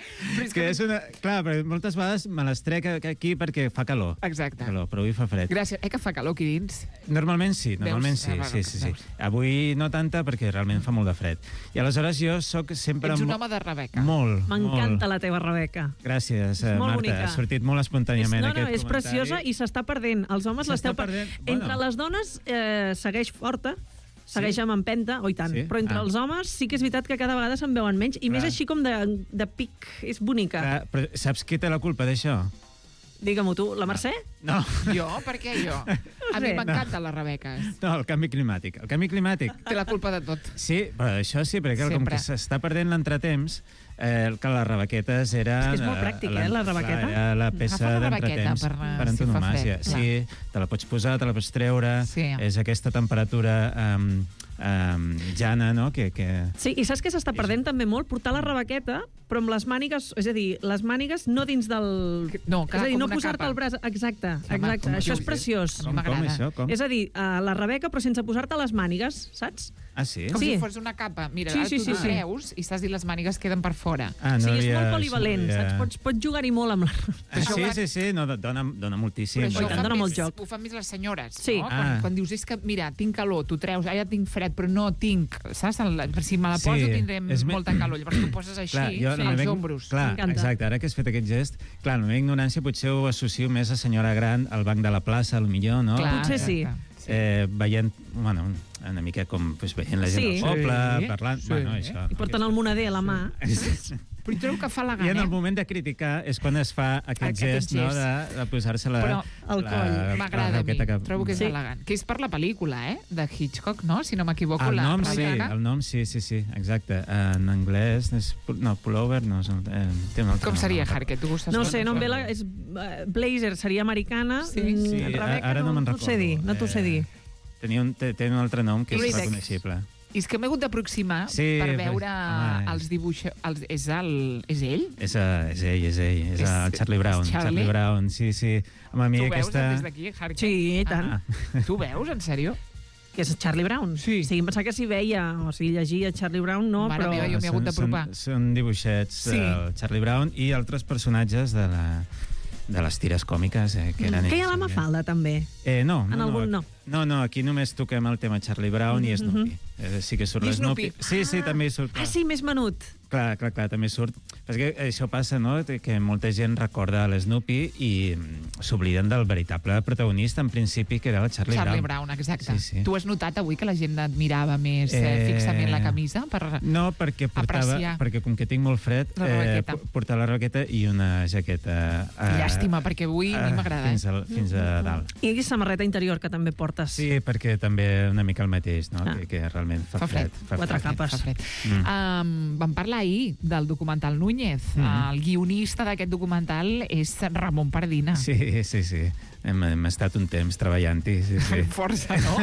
és que és una... Clar, però moltes vegades me les trec aquí perquè fa calor. Exacte. Calor, però avui fa fred. Gràcies. Eh, que fa calor aquí dins? Normalment sí, normalment Veus? sí, Ah, bueno, sí, sí, sí. veus. Avui no tanta perquè realment fa molt de fred. I aleshores jo sóc sempre... Ets un mo- home de Rebeca. Molt, M'encanta molt. la teva Rebeca. Gràcies, eh, molt Marta. bonica. Ha sortit molt espontàniament no, no, aquest és comentari. preciosa i s'està perdent. Els homes S'està l'esteu perdent. perdent. Bueno. Entre les dones eh, segueix forta, segueix amb empenta, oi tant. Sí? Però entre Ah. els homes sí que és veritat que cada vegada se'n veuen menys. I Clar. més així com de, de pic. És bonica. Clar, però saps qui té la culpa d'això? Digue-m'ho tu, la Mercè? No. Jo? Per què jo? A mi sé. m'encanten les Rebeques. No, el canvi climàtic. El canvi climàtic. Té la culpa de tot. Sí, però això sí, perquè com Sempre. que s'està perdent l'entretemps, eh, que les rebequetes era... És que és molt pràctic, eh, la rebequeta. Era la peça Agafa una rebequeta d'entretemps per, eh, per si fa antonomàsia. fred, Sí, te la pots posar, te la pots treure, Sí. és aquesta temperatura um, um, llana, no?, que... que... Sí, i saps que s'està perdent també molt? Portar la rebequeta, però amb les mànigues... És a dir, les mànigues no dins del... No, clar, és a dir, com no una posar-te capa. el braç... Exacte, Home, exacte. com Això dius, és preciós. Com, com això, com? És a dir, uh, la rebeca, però sense posar-te les mànigues, saps? Ah, sí? Com Sí. si fos una capa. Mira, Sí, ara sí, tu sí, t'ho sí. treus i estàs i les mànigues queden per fora. Ah, no sí, és havia- molt polivalent, no havia- saps? Pots, pots jugar-hi molt amb la... Ah, sí, sí, sí, no, dona, dona moltíssim. Però això ho dona. fan, dona molt més, joc. ho fan més les senyores, Sí. no? Ah. Quan, quan dius, és que, mira, tinc calor, tu treus, ara tinc fred, però no tinc, saps? El- Si me la Sí, poso tindré és me- molta calor. Llavors tu poses així, Clar, jo, la als meva- ombros. Clar, exacte, ara que has fet aquest gest, clar, la meva ignorància potser ho associo més a senyora gran al banc de la plaça, al millor, no? Clar, Potser sí. exacte. Eh, veient, bueno, una mica com pues, veient la gent Sí. del poble, Sí, parlant... sí. Bueno, això. I porten el moneder a la mà. Però hi trobo que fa la I en gana, el moment de criticar és quan es fa aquest, Aquest gest, no?, gest. de, de posar-se la... Però el la- coll. la M'agrada a mi, raqueta que- trobo que és Sí. elegant. Que és per la pel·lícula, eh? De Hitchcock, no? Si no m'equivoco, El la nom, sí, Rebeca. el nom, sí, sí, sí, exacte. En anglès, és, pu- no, pullover, no, és, eh, té un altre Com nom, seria, no, Harker? Tu gustes No molt sé, no em d'això? ve la... És, eh, Blazer seria americana. Sí. Mm, Sí, Rebeca ara no me'n no t'ho sé recordo. dir, no t'ho sé Eh, dir. Tenia un, té, té un altre nom que és Riddick. reconeixible. I és que m'he hagut d'aproximar Sí, per però- veure home, els dibuixos... Els, és, el, és ell? És, uh, és ell, és ell, és, És- el Charlie Brown. és Charlie? Brown, sí, sí. Home, a mi Tu aquesta... veus des d'aquí, Harker? Sí, i tant. Ah. Tu veus, en sèrio? Que és Charlie Brown? Sí. Sí, em pensava que s'hi veia, o sigui, llegia Charlie Brown, no, Mare però... meva, jo m'he hagut Són- d'apropar. Són, són dibuixets Sí. del Charlie Brown i altres personatges de, la, de les tires còmiques eh, que eren Que hi ha ells, la també. Mafalda, també. Eh, no, En no, algun no. no. No, no, aquí només toquem el tema Charlie Brown i Snoopy. Eh, sí que surt I l'Snoopy. Snoopy. Sí, sí, també hi surt. Ah, sí, més menut. Clar, clar, clar, també surt. Perquè això passa, no?, que molta gent recorda l'Snoopy i mm, s'obliden del veritable protagonista, en principi, que era el Charlie, Charlie Brown. Brown, exacte. Sí, sí. Tu has notat avui que la gent admirava més eh, Eh, fixament la camisa? Per... No, perquè portava, Apreciar. perquè com que tinc molt fred, La rebequeta. eh, portar la raqueta i una jaqueta... Eh, Llàstima, perquè avui a mi m'agrada, Fins, eh? al, fins a dalt. I samarreta interior, que també portes. Sí, perquè també una mica el mateix, no? Ah. Que, que realment fa, Fa fred. Fa Quatre fred. capes. Fa fred. Mm. Um, vam parlar ahir del documental Núñez. Mm. El guionista d'aquest documental és Ramon Pardina. Sí, sí, sí. Hem, hem estat un temps treballant-hi. Sí, sí. Amb força, no?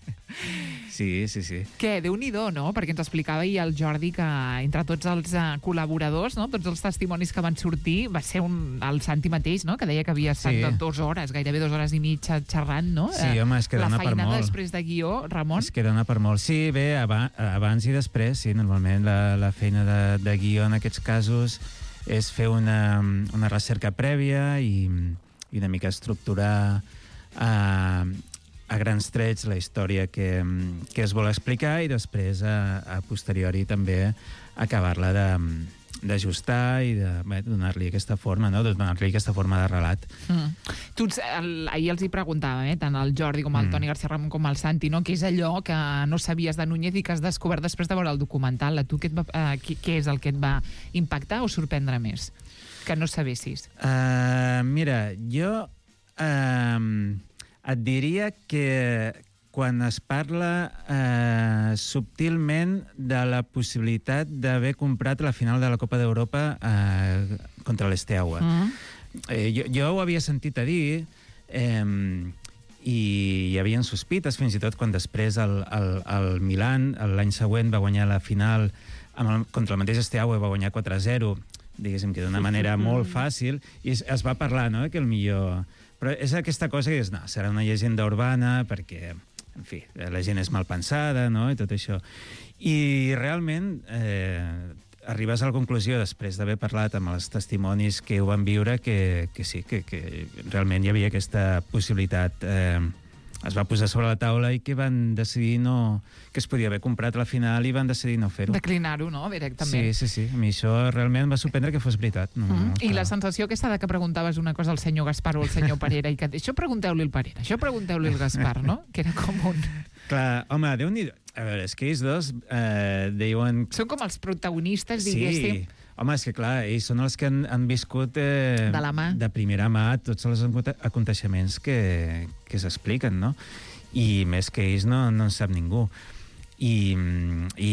Sí, sí, sí. Què, Déu-n'hi-do, no? Perquè ens explicava ahir el Jordi que entre tots els uh, col·laboradors, no? Tots els testimonis que van sortir, va ser un, el Santi mateix, no? Que deia que havia estat Sí. sí. dues hores, gairebé dues hores i mitja xerrant, no? Sí, home, és que La dona per feinada molt. després de guió, Ramon. Es que dona per molt. Sí, bé, aba abans i després, sí, normalment la, la feina de, de guió en aquests casos és fer una, una recerca prèvia i, i una mica estructurar a, a grans trets la història que, que es vol explicar i després, a, a posteriori, també acabar-la de d'ajustar i de bé, donar-li aquesta forma, no? De donar-li aquesta forma de relat. Mm. Tu, ets- el, ahir els hi preguntava, eh, tant el Jordi com el Mm. Toni García Ramon com el Santi, no? Què és allò que no sabies de Núñez i que has descobert després de veure el documental? A tu què, et va, eh, què, què és el que et va impactar o sorprendre més? Que no sabessis. Uh, mira, jo uh, et diria que quan es parla uh, subtilment de la possibilitat d'haver comprat la final de la Copa d'Europa uh, contra l'Esteaua. Mm. Eh, jo, jo ho havia sentit a dir eh, i hi havia sospites, fins i tot quan després el, el, el Milan l'any següent va guanyar la final amb el, contra el mateix Esteaua i va guanyar quatre a zero, diguéssim que d'una manera molt fàcil, i es, es va parlar, no?, que el millor... Però és aquesta cosa que dius, no, serà una llegenda urbana perquè, en fi, la gent és mal pensada, no?, i tot això. I realment eh, arribes a la conclusió, després d'haver parlat amb els testimonis que ho van viure, que, que sí, que, que realment hi havia aquesta possibilitat. Eh, es va posar sobre la taula i que van decidir no... que es podia haver comprat a la final i van decidir no fer-ho. Declinar-ho, no?, directament. Sí, sí, sí. A mi això realment em va sorprendre que fos veritat. No, Mm. no, I la sensació aquesta de que preguntaves una cosa al senyor Gaspar o al senyor Parera i que això pregunteu-li al Parera, això pregunteu-li al Gaspar, no? Que era com un... Clar, home, Déu-n'hi-do. A veure, és que ells dos eh, diuen... Són com els protagonistes, Sí, diguéssim. home, és que clar, ells són els que han, han viscut eh, De la mà. de primera mà tots els aconte- aconteixements que, que s'expliquen, no? I més que ells no, no en sap ningú. I, i,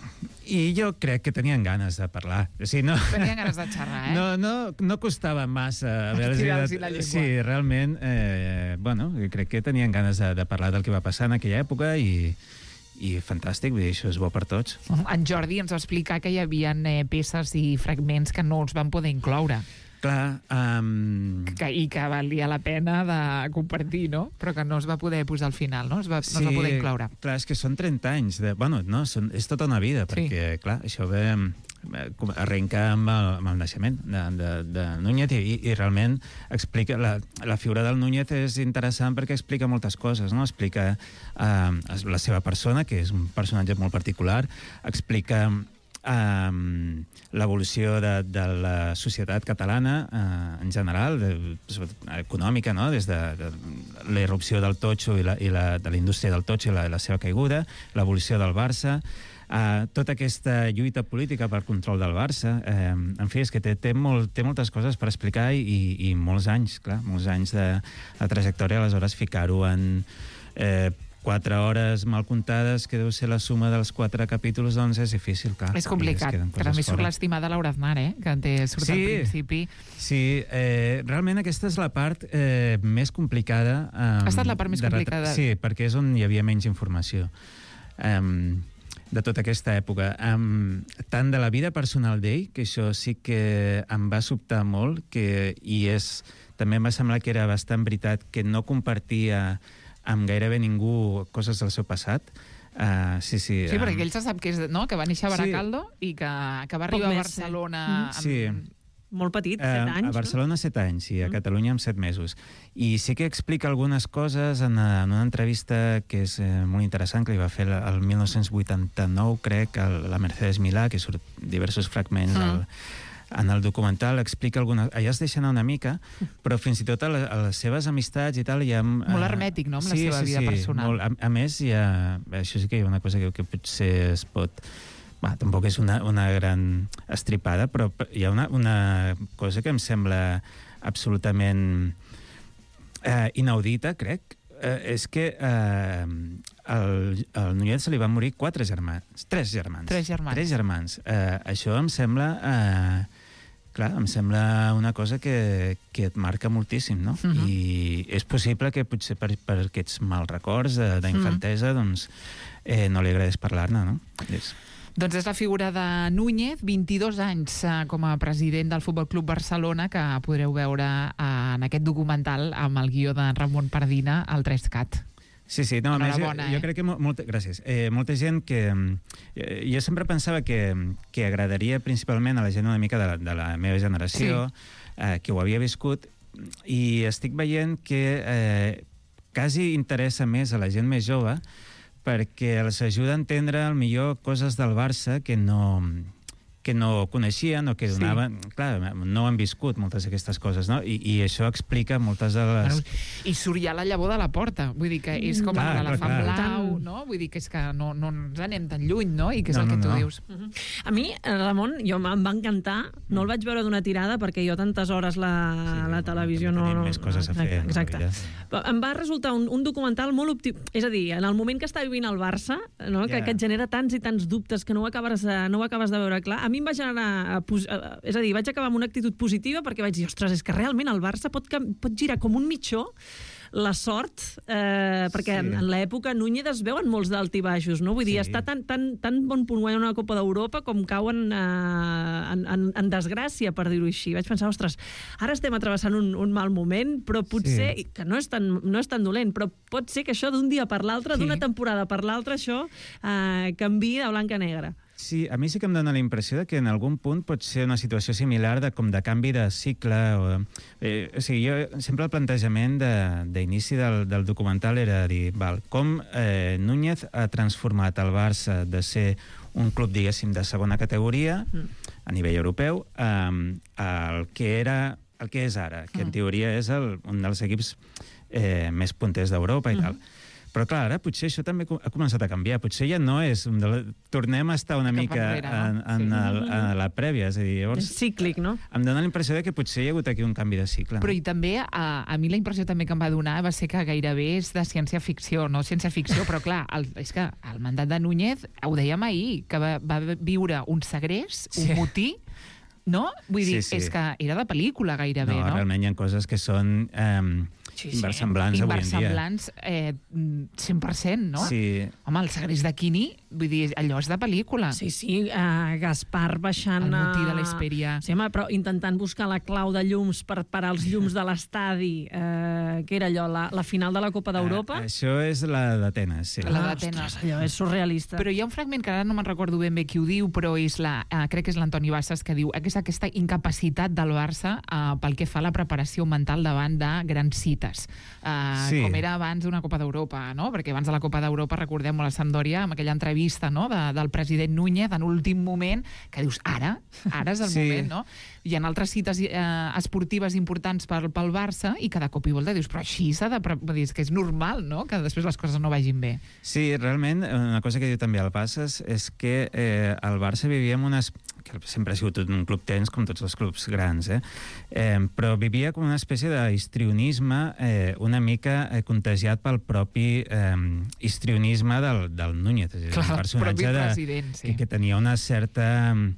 I jo crec que tenien ganes de parlar. O sigui, no, Tenien ganes de xerrar, eh? no, no, no costava massa haver Estirar-los la llengua. Sí, realment, eh, bueno, crec que tenien ganes de, de parlar del que va passar en aquella època i, i fantàstic, vull dir, això és bo per tots. En Jordi ens va explicar que hi havia eh, peces i fragments que no els van poder incloure. Clar, um... que, i que valia la pena de compartir, no? Però que no es va poder posar al final, no? Es va, no es va poder incloure. Clar, és que són trenta anys. De, bueno, no, són, és tota una vida, Sí. perquè, clar, això ve, eh, arrenca amb el, amb el naixement de, de, de Núñez i, i realment explica... La, la figura del Núñez és interessant perquè explica moltes coses, no? Explica eh, la seva persona, que és un personatge molt particular, explica Um, l'evolució de, de la societat catalana uh, en general, de, econòmica, no? Des de, de la irrupció del totxo i la, i la, de la indústria del totxo i la, la seva caiguda, l'evolució del Barça, uh, tota aquesta lluita política per control del Barça. Uh, en fi, és que té, té, molt, té moltes coses per explicar i, i, i molts anys, clar, molts anys de, de trajectòria, aleshores ficar-ho en... Eh, quatre hores mal comptades, que deu ser la suma dels quatre capítols, doncs és difícil, clar. És complicat, que també surt l'estimada Laura Aznar, eh? Que té, surt Sí. al principi. Sí, eh, realment aquesta és la part eh, més complicada. Eh, Ha estat la part més de retra- complicada. Sí, perquè és on hi havia menys informació. Um, de tota aquesta època. Um, tant de la vida personal d'ell, que això sí que em va sobtar molt, que, i és, també em va semblar que era bastant veritat, que no compartia amb gairebé ningú coses del seu passat. Uh, sí, sí. Sí, um, perquè ell se sap que, és, no? que va néixer a Sí. Baracaldo i que, que va Poc arribar a més, eh? Barcelona... Mm. Amb... Sí. Molt petit, Eh, set anys, A Barcelona set anys, i a Mm. Catalunya amb set mesos. I sí que explica algunes coses en, en una entrevista que és eh, molt interessant, que li va fer el, el mil nou-cents vuitanta-nou, crec, a la Mercedes Milà, que surt diversos fragments Mm. al, en el documental, explica alguna... Allà es deixa anar una mica, però fins i tot a, la, a les seves amistats i tal hi ha... Molt hermètic, no?, amb la seva vida personal. Molt. A, a més, hi ha... Això sí que hi ha una cosa que, que potser es pot... Va, tampoc és una, una gran estripada, però hi ha una, una cosa que em sembla absolutament eh, inaudita, crec, eh, és que eh, al, al Núñez se li van morir quatre germans, tres germans. Tres germans. Tres germans. Eh, això em sembla... Eh, clar, em sembla una cosa que, que et marca moltíssim, no? Mhm. I és possible que potser per, per aquests mal records de- d'infantesa, doncs, eh, no li agradés parlar-ne, no? És... Doncs és la figura de Núñez, vint-i-dos anys eh, com a president del Futbol Club Barcelona, que podreu veure eh, en aquest documental amb el guió de Ramon Pardina, el tres cat. Sí, sí, no, a més, jo, Enhorabona, jo eh? crec que mo- molta, gràcies. Eh, molta gent que... Eh, jo sempre pensava que, que agradaria principalment a la gent una mica de la, de la meva generació, sí. eh, que ho havia viscut, i estic veient que eh, quasi interessa més a la gent més jove perquè els ajuda a entendre millor coses del Barça que no... que no coneixien o que donaven... Sí. Clar, no han viscut moltes d'aquestes coses, no? I, i això explica moltes de les... Bueno, I surt ja la llavor de la porta. Vull dir que és com Clar, clar, clar, l'elefant clar. blau, no? Vull dir que és que no, no ens anem tan lluny, no? I que és No, el que no, tu no. dius. Mhm. A mi, eh, Ramon, jo em em va encantar. No el vaig veure d'una tirada perquè jo tantes hores la, sí, la televisió no... tenim no més coses a fer en la Exacte. vida. Però em va resultar un, un documental molt optim... És a dir, en el moment que està vivint el Barça, no? que, Ja. que et genera tants i tants dubtes que no ho acabes de, no ho acabes de veure clar, a mi em va generar... Pos... És a dir, vaig acabar amb una actitud positiva perquè vaig dir, ostres, és que realment el Barça pot, cam- pot girar com un mitjó la sort, eh, perquè Sí. en, en l'època Núñez es veuen molts d'alt i baixos, no? Vull dir, Sí. està tan, tan, tan bon punt guanyant una Copa d'Europa com cauen eh, en, en, en desgràcia, per dir-ho així. Vaig pensar, ostres, ara estem atravessant un, un mal moment, però potser, Sí. que no és, tan, no és tan dolent, però pot ser que això d'un dia per l'altre, Sí. d'una temporada per l'altra, això eh, canviï de blanc a negre. Sí, a mi sí que em dóna la impressió de que en algun punt pot ser una situació similar de com de canvi de cicle. O, eh, o sigui, jo sempre el plantejament de- d'inici del, del documental era dir, val, com eh, Núñez ha transformat el Barça de ser un club, diguéssim, de segona categoria Mm. a nivell europeu eh, al que era el que és ara, que en teoria és el, un dels equips eh, més punters d'Europa i tal. Però clar, ara potser això també co- ha començat a canviar. Potser ja no és... Un de la... Tornem a estar una Cap mica enrere, en, no? en, Sí. el, en la prèvia. És a dir, llavors... És cíclic, no? Em dóna la impressió de que potser hi ha hagut aquí un canvi de cicle. Però i també, a, a mi la impressió també que em va donar va ser que gairebé és de ciència-ficció, no ciència-ficció, però clar, el, és que el mandat de Núñez, ho dèiem ahir, que va, va viure un segrest, un Sí. motí, no? Vull dir, Sí, sí. és que era de pel·lícula gairebé, no, no? realment hi ha coses que són eh, Sí, inversemblants avui en dia. Inversemblants eh, cent per cent, no? Sí. Home, el segrest de Quini, vull dir, allò és de pel·lícula. Sí, sí, uh, Gaspar baixant... El motí de a- l'Hesperia. Sí, home, però intentant buscar la clau de llums per parar els llums de l'estadi, eh, que era allò, la, la final de la Copa d'Europa. Eh, això és la d'Atenes, sí. La d'Atenes. Ostres, allò és surrealista. Però hi ha un fragment que ara no me'n recordo ben bé qui ho diu, però és la, eh, crec que és l'Antoni Bassas que diu que és aquesta incapacitat del Barça eh, pel que fa a la preparació mental davant de grans cites. Eh, Sí. Com era abans d'una Copa d'Europa, no? Perquè abans de la Copa d'Europa recordem a la Sampdoria amb aquella entrevista, no?, de, del president Núñez en l'últim moment, que dius, ara? Ara és el Sí. moment, no? Hi ha altres cites eh, esportives importants pel, pel Barça i cada cop i volta dius, però així s'ha de... pre- Vull dir, és que és normal, no?, que després les coses no vagin bé. Sí, realment, una cosa que diu també el Passes és que eh, el Barça vivia en unes... que sempre ha sigut un club tens, com tots els clubs grans, eh? eh però vivia com una espècie d'histrionisme eh, una mica eh, contagiat pel propi eh, histrionisme del, del Núñez. És a dir, Clar, un personatge propi de, president, sí. que, que tenia una certa mm,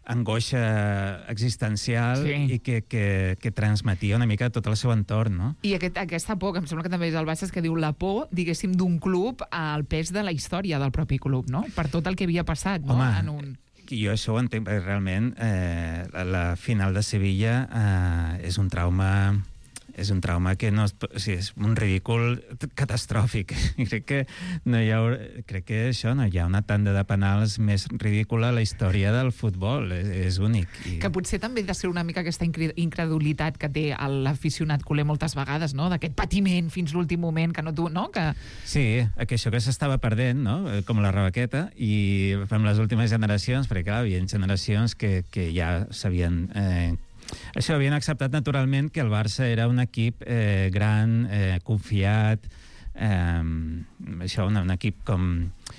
angoixa existencial Sí. i que, que, que transmetia una mica tot el seu entorn, no? I aquest, aquesta por, que em sembla que també és el Bassas, que diu la por, diguéssim, d'un club al pes de la història del propi club, no? Per tot el que havia passat, no? Home, en un... jo això ho entenc, perquè realment eh, la, la final de Sevilla eh, és un trauma és un trauma que no... es pot- O sigui, és un ridícul catastròfic. I crec que no hi ha... Crec que això, no hi ha una tanda de penals més ridícula a la història del futbol. És, és únic. I... Que potser també ha de ser una mica aquesta incre- incredulitat que té l'aficionat culer moltes vegades, no? D'aquest patiment fins l'últim moment que no tu... No? Que... Sí, que això que s'estava perdent, no? Eh, com la rebaqueta, i amb les últimes generacions, perquè clar, hi havia generacions que, que ja sabien... Eh, això, havien acceptat naturalment que el Barça era un equip eh, gran, eh, confiat, eh, això, un, un equip com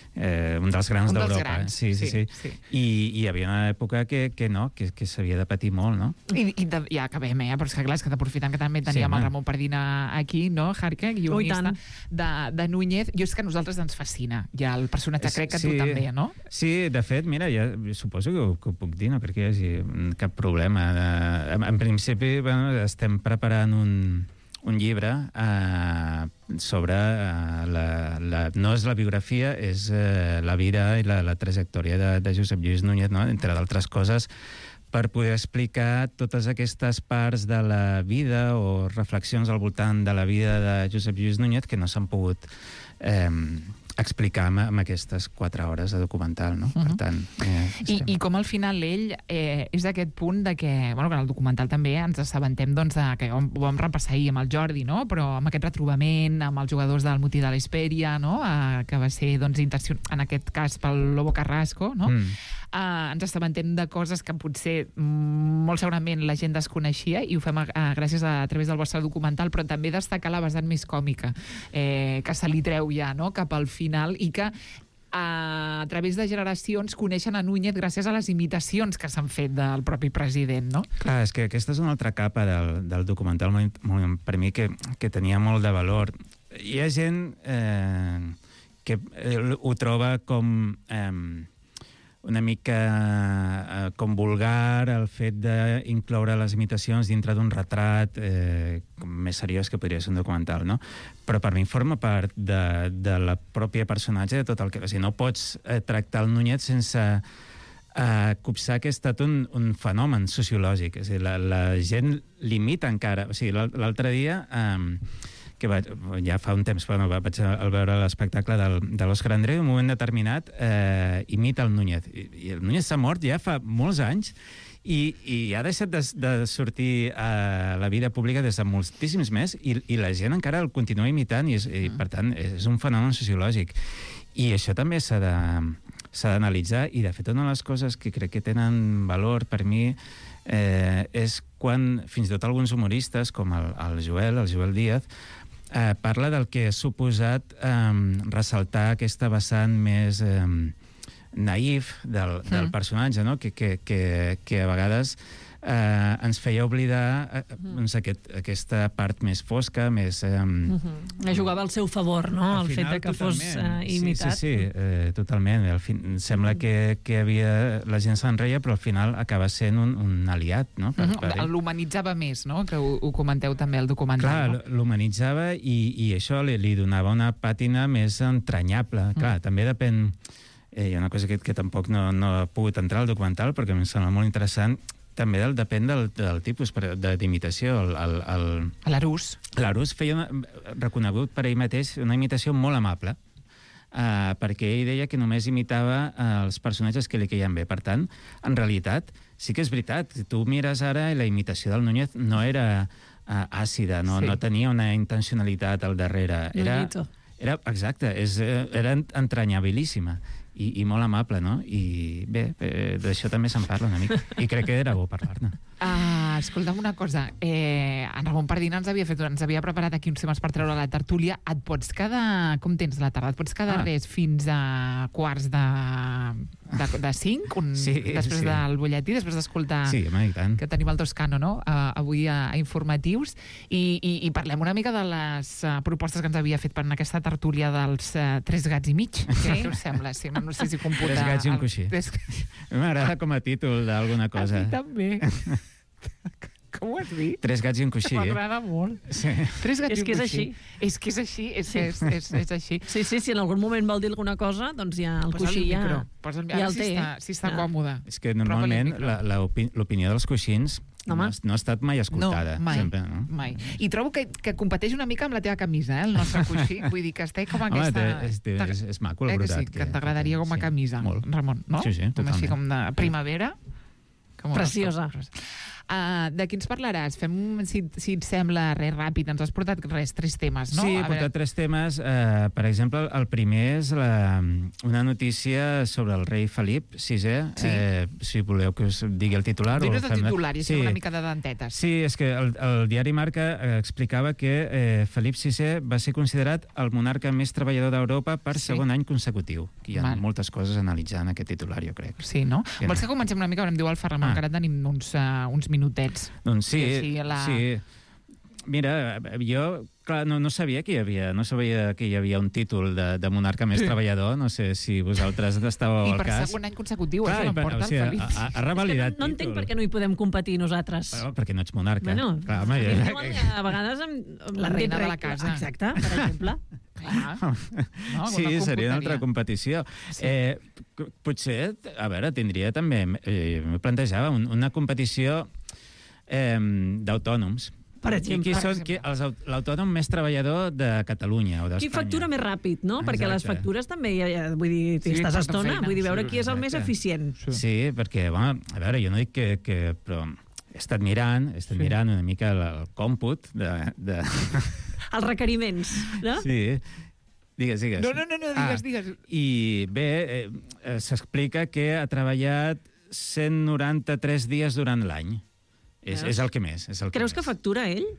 eh, un dels grans Un dels d'Europa. grans, Sí, sí, sí, sí. sí. I, I hi havia una època que, que no, que, que s'havia de patir molt, no? I, i de, ja acabem, eh? Però és que clar, és que aprofitant que també teníem Sí, home. el Ramon Pardina aquí, no? Jarque, guionista tant. de, de Núñez. Jo és que a nosaltres ens fascina. Ja el personatge, crec que tu també, no? Sí, de fet, mira, ja suposo que ho, que ho puc dir, no crec que hi hagi cap problema. Eh, en, en principi, bueno, estem preparant un, un llibre eh, sobre eh, la, la... No és la biografia, és eh, la vida i la, la trajectòria de, de Josep Lluís Núñez, no? Entre d'altres coses, per poder explicar totes aquestes parts de la vida o reflexions al voltant de la vida de Josep Lluís Núñez que no s'han pogut eh, explicar amb, amb aquestes quatre hores de documental, no? Per tant... Eh, I, I com al final ell eh, és d'aquest punt de que, bueno, que en el documental també ens assabentem doncs, de, que ho, ho vam repassar ahir amb el Jordi, no? Però amb aquest retrobament amb els jugadors del Motí de l'Hesperia, no? Eh, que va ser, doncs, intenció, en aquest cas pel Lobo Carrasco, no? Mm. Eh, ens assabentem de coses que potser mm, molt segurament la gent desconeixia i ho fem a, a, gràcies a, a través del vostre documental, però també destacar la vessant més còmica eh, que se li treu ja, no? Cap al final, i que a, a través de generacions coneixen a Núñez gràcies a les imitacions que s'han fet del propi president, no? Clar, és que aquesta és una altra capa del, del documental molt, molt, per mi que, que tenia molt de valor. Hi ha gent eh, que eh, ho troba com... Eh, una mica eh, com vulgar el fet d'incloure les imitacions dintre d'un retrat eh, com més seriós que podria ser un documental, no? Però per mi forma part de, de la pròpia personatge de tot el que... O sigui, no pots eh, tractar el Núñez sense eh, copsar que ha estat un, un fenomen sociològic. És a dir, la, la gent l'imita encara. O sigui, l'al- l'altre dia... Eh, que vaig, ja fa un temps, però no, vaig al veure l'espectacle del, de l'Òscar Andreu, en un moment determinat eh, imita el Núñez. I, i el Núñez s'ha mort ja fa molts anys i, i ha deixat de, de sortir a la vida pública des de moltíssims més i, i la gent encara el continua imitant i, és, i per tant, és un fenomen sociològic. I això també s'ha de s'ha d'analitzar i, de fet, una de les coses que crec que tenen valor per mi eh, és quan fins i tot alguns humoristes, com el, el Joel, el Joel Díaz, eh, parla del que ha suposat eh, ressaltar aquesta vessant més eh, naïf del, del Mm. personatge, no? que, que, que, que a vegades eh, ens feia oblidar eh, doncs aquest, aquesta part més fosca, més... Eh, Uh-huh. Jugava al seu favor, no? Al El fet final, de que fos totalment. eh, imitat. Sí, sí, sí eh, totalment. Al fin, sembla que, que havia, la gent se'n reia, però al final acaba sent un, un aliat, no? Per, per ell. L'humanitzava més, no? Que ho, ho comenteu també al documental. Clar, no? l'humanitzava i, i això li, li donava una pàtina més entranyable. Mm. Clar, també depèn... Eh, hi ha una cosa que, que tampoc no, no ha pogut entrar al documental, perquè em sembla molt interessant. També del, depèn del, del tipus per- de- d'imitació. El, el, el... L'Arús. L'Arús feia, una, reconegut per ell mateix, una imitació molt amable, uh, perquè ell deia que només imitava uh, els personatges que li queien bé. Per tant, en realitat, sí que és veritat. Tu mires ara i la imitació del Núñez no era uh, àcida, no, Sí. no tenia una intencionalitat al darrere. Era, Núñito. era, exacte, és, eh, era entranyabilíssima. I, i molt amable, no? I bé, eh, d'això també se'n parla una mica. I crec que era bo parlar-ne. Ah, escolta'm una cosa. Eh, en Ramon Pardina ens havia, fet, ens havia preparat aquí uns temes per treure la tertúlia. Et pots quedar... Com tens la tarda? Et pots quedar Ah. res fins a quarts de, de, de cinc? Un, Sí, després sí. del butlletí, després d'escoltar... Sí, home, i tant. Que tenim el Toscano, no? Uh, avui a, a Informatius. I, i, I parlem una mica de les uh, propostes que ens havia fet per en aquesta tertúlia dels uh, Tres gats i mig. Què us sembla? Sí, no, no sé si computa... Tres gats i un el- coixí. Tres... A mi m'agrada com a títol d'alguna cosa. A mi també. Com ho has dit? Tres gats i un coixí. M'agrada molt. Sí. Tres gats És i un que és coixí. així. És que és així, és, Sí. és, és, és així. Sí, sí, si en algun moment vol dir alguna cosa, doncs ja el Posa-li coixí el ja, micro, posa el- ja ara el sí té. està- sí està Ja. còmode. És que normalment la- la opi- l'opinió dels coixins no, Home. ha- no ha estat mai escoltada. No, mai, sempre, no? mai. I trobo que, que competeix una mica amb la teva camisa, eh, el nostre coixí. Vull dir que està com Home, aquesta... té- és, té- és, és maco el eh, que brodat. sí, que t'agradaria com a camisa, Ramon, no? Sí, sí, Com així totalment. com de primavera. Com Preciosa. Uh, de qui ens parlaràs? Fem, si, si et sembla, res ràpid. Ens has portat res, tres temes, no? Sí, he A portat veure, tres temes. Eh, per exemple, el primer és la, una notícia sobre el rei Felip sisè. Sí. Eh, si voleu que us digui el titular. Digues o el fem- titular i sí. una mica de dentetes. Sí, és que el, el diari Marca eh, explicava que eh, Felip sisè va ser considerat el monarca més treballador d'Europa per Sí. segon any consecutiu. Hi ha Val. moltes coses a analitzar en aquest titular, jo crec. Sí, no? Sí, Vols que comencem una mica? Em diu el Ferran, Ah. encara tenim uns, uh, uns minutets. Doncs sí, I així la- sí. Mira, jo clar, no, no sabia que hi havia no sabia que hi havia un títol de, de monarca més Sí. treballador. No sé si vosaltres estàveu I al per cas. segon any consecutiu, Clar, això i per- l'emporta o sigui, el Felip. ha, ha És que revalidat no, no entenc títol. per què no hi podem competir nosaltres. Bueno, perquè no ets monarca. Bueno, clar, home, sí, ja- diuen que a vegades... Amb, amb La dit reina de la rec- casa. Exacte, per exemple. Clar. No, sí, una seria una altra computaria. competició. Sí. Eh, p- potser, a veure, tindria també... Eh, me plantejava un, una competició eh, d'autònoms. Per exemple. Qui, qui són qui, els aut- l'autònom més treballador de Catalunya o Qui d'Espanya? factura més ràpid, no? Perquè les Exacte. factures també, ja, ja, vull dir, Sí, estàs porta estona, feina. vull dir, veure Sí, qui és el més exacte. eficient. Sí, perquè, bueno, a veure, jo no dic que... que però he estat mirant, he estat sí. mirant una mica el, el còmput de... de... Els requeriments, no? Sí. Digues, digues. No, no, no, no, digues, digues. I bé, eh, eh, s'explica que ha treballat cent noranta-tres dies durant l'any. És, Veus? és el que més. És el que Creus més. que factura ell?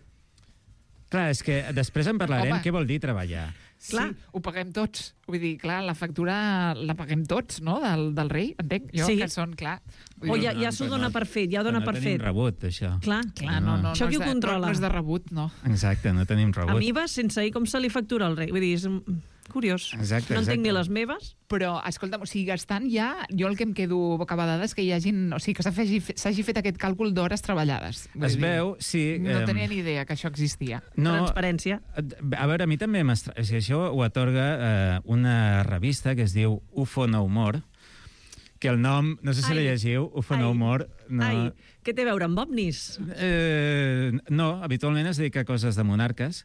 Clar, és que després en parlarem. Home. Què vol dir treballar? Sí, ho paguem tots. Vull dir, clar, la factura la paguem tots, no?, del, del rei, entenc jo, Sí. que són, clar... O ja, ja s'ho dona per fet, ja ho dona no per tenim fet. rebut, això. Clar, Clar, no, no, Això no qui és ho de- controla? No, no és de rebut, no. Exacte, no tenim rebut. Amb I V A, sense I, com se li factura al rei? Vull dir, és mm, curiós. Exacte, no entenc exacte. ni les meves. Però, escolta'm, o sigui, gastant ja, jo el que em quedo bocabadada és que hi hagin, o sigui, que s'hagi s'hagi fet aquest càlcul d'hores treballades. Vull Es dir, veu, sí... No em, tenia ni idea que això existia. No, Transparència. A veure, a mi també m'estra... O sigui, això ho atorga eh, una revista que es diu U F O No Humor, que el nom, no sé si Ai. la llegiu, U F O No Ai. Humor... No, Ai, què té a veure amb ovnis? eh, no, habitualment es dedica a coses de monarques.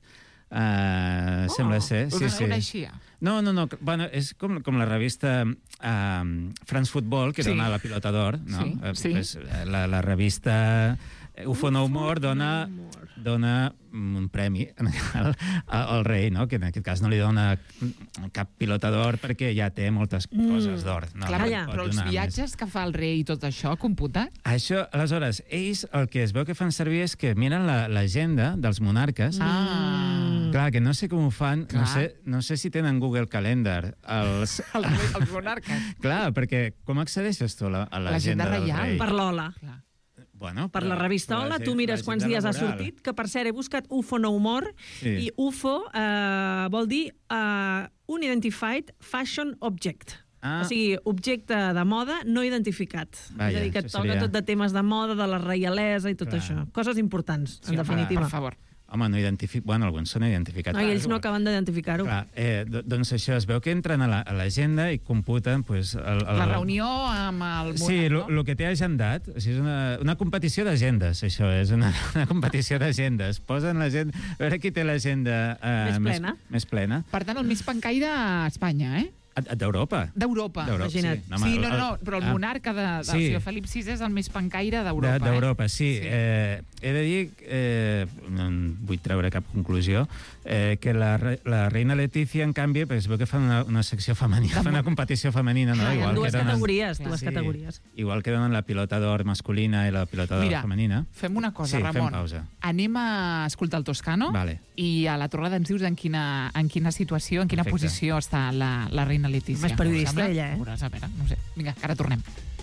Uh, sembla ser. Sí, una, sí. una aixia. No, no, no. Bueno, és com, com la revista uh, France Football, que Sí. dona la pilota d'or, no? Sí, Eh, sí. Pues, la, la revista U F O No Humor dona, dona un premi al, al rei, no? Que en aquest cas no li dona cap pilota d'or perquè ja té moltes coses d'or. No? Clar, No però, pot però els donar més. viatges que fa el rei i tot això, computa? Això, aleshores, ells el que es veu que fan servir és que miren la- l'agenda dels monarques. Ah. Clar, que no sé com ho fan, no Clar. sé, no sé si tenen Google Calendar. Els, El rei, els monarques. Clar, perquè com accedeixes tu a la- a l'agenda del rei? Per l'Ola. Bueno, Per la revista Ola, tu mires quants dies ha sortit, que per cert he buscat U F O No Humor, Sí. i U F O eh, vol dir uh, Unidentified Fashion Object. Ah. O sigui, objecte de moda no identificat. Vaja, és a dir, que et això toca seria- tot de temes de moda, de la reialesa i tot Clar. això. Coses importants, Sí, en home, definitiva. per favor. Home, no identific... Bueno, alguns són identificats. No, i ells no acaben d'identificar-ho. Clar, eh, do- doncs això, es veu que entren a la- a l'agenda i computen pues, el, el, La reunió amb el monarca. Sí, el que té agendat. O sigui, és una, una competició d'agendes, això. És una, una competició d'agendes. Posen l'agenda... A veure qui té l'agenda eh, Més plena. Més, més plena. Per tant, el més pencaire a Espanya, eh? A- D'Europa. D'Europa. D'Europa, sí. Imagina't. No, home, Sí, no, el- no, no, però el ah. monarca de, de Sí. sí. senyor Felip sisè és el més pencaire d'Europa. De- D'Europa, eh? sí. sí. Eh, he de dir, eh, no en vull treure cap conclusió, eh, que la, re- la reina Letícia, en canvi, pues, veu que fan una, una secció femenina, fan una competició femenina, no? Ah, hi ha dues que donen- categories, dues categories. Igual que donen la pilota d'or masculina i la pilota d'or Mira, femenina. Fem una cosa, Sí, Ramon. fem pausa. Anem a escoltar el Toscano Vale. i a la tornada ens dius en quina, en quina situació, en quina Perfecte. posició està la, la reina Letícia. Més periodista, Us sembla? ella, eh? Veuràs, a veure, no ho sé. Vinga, que ara tornem.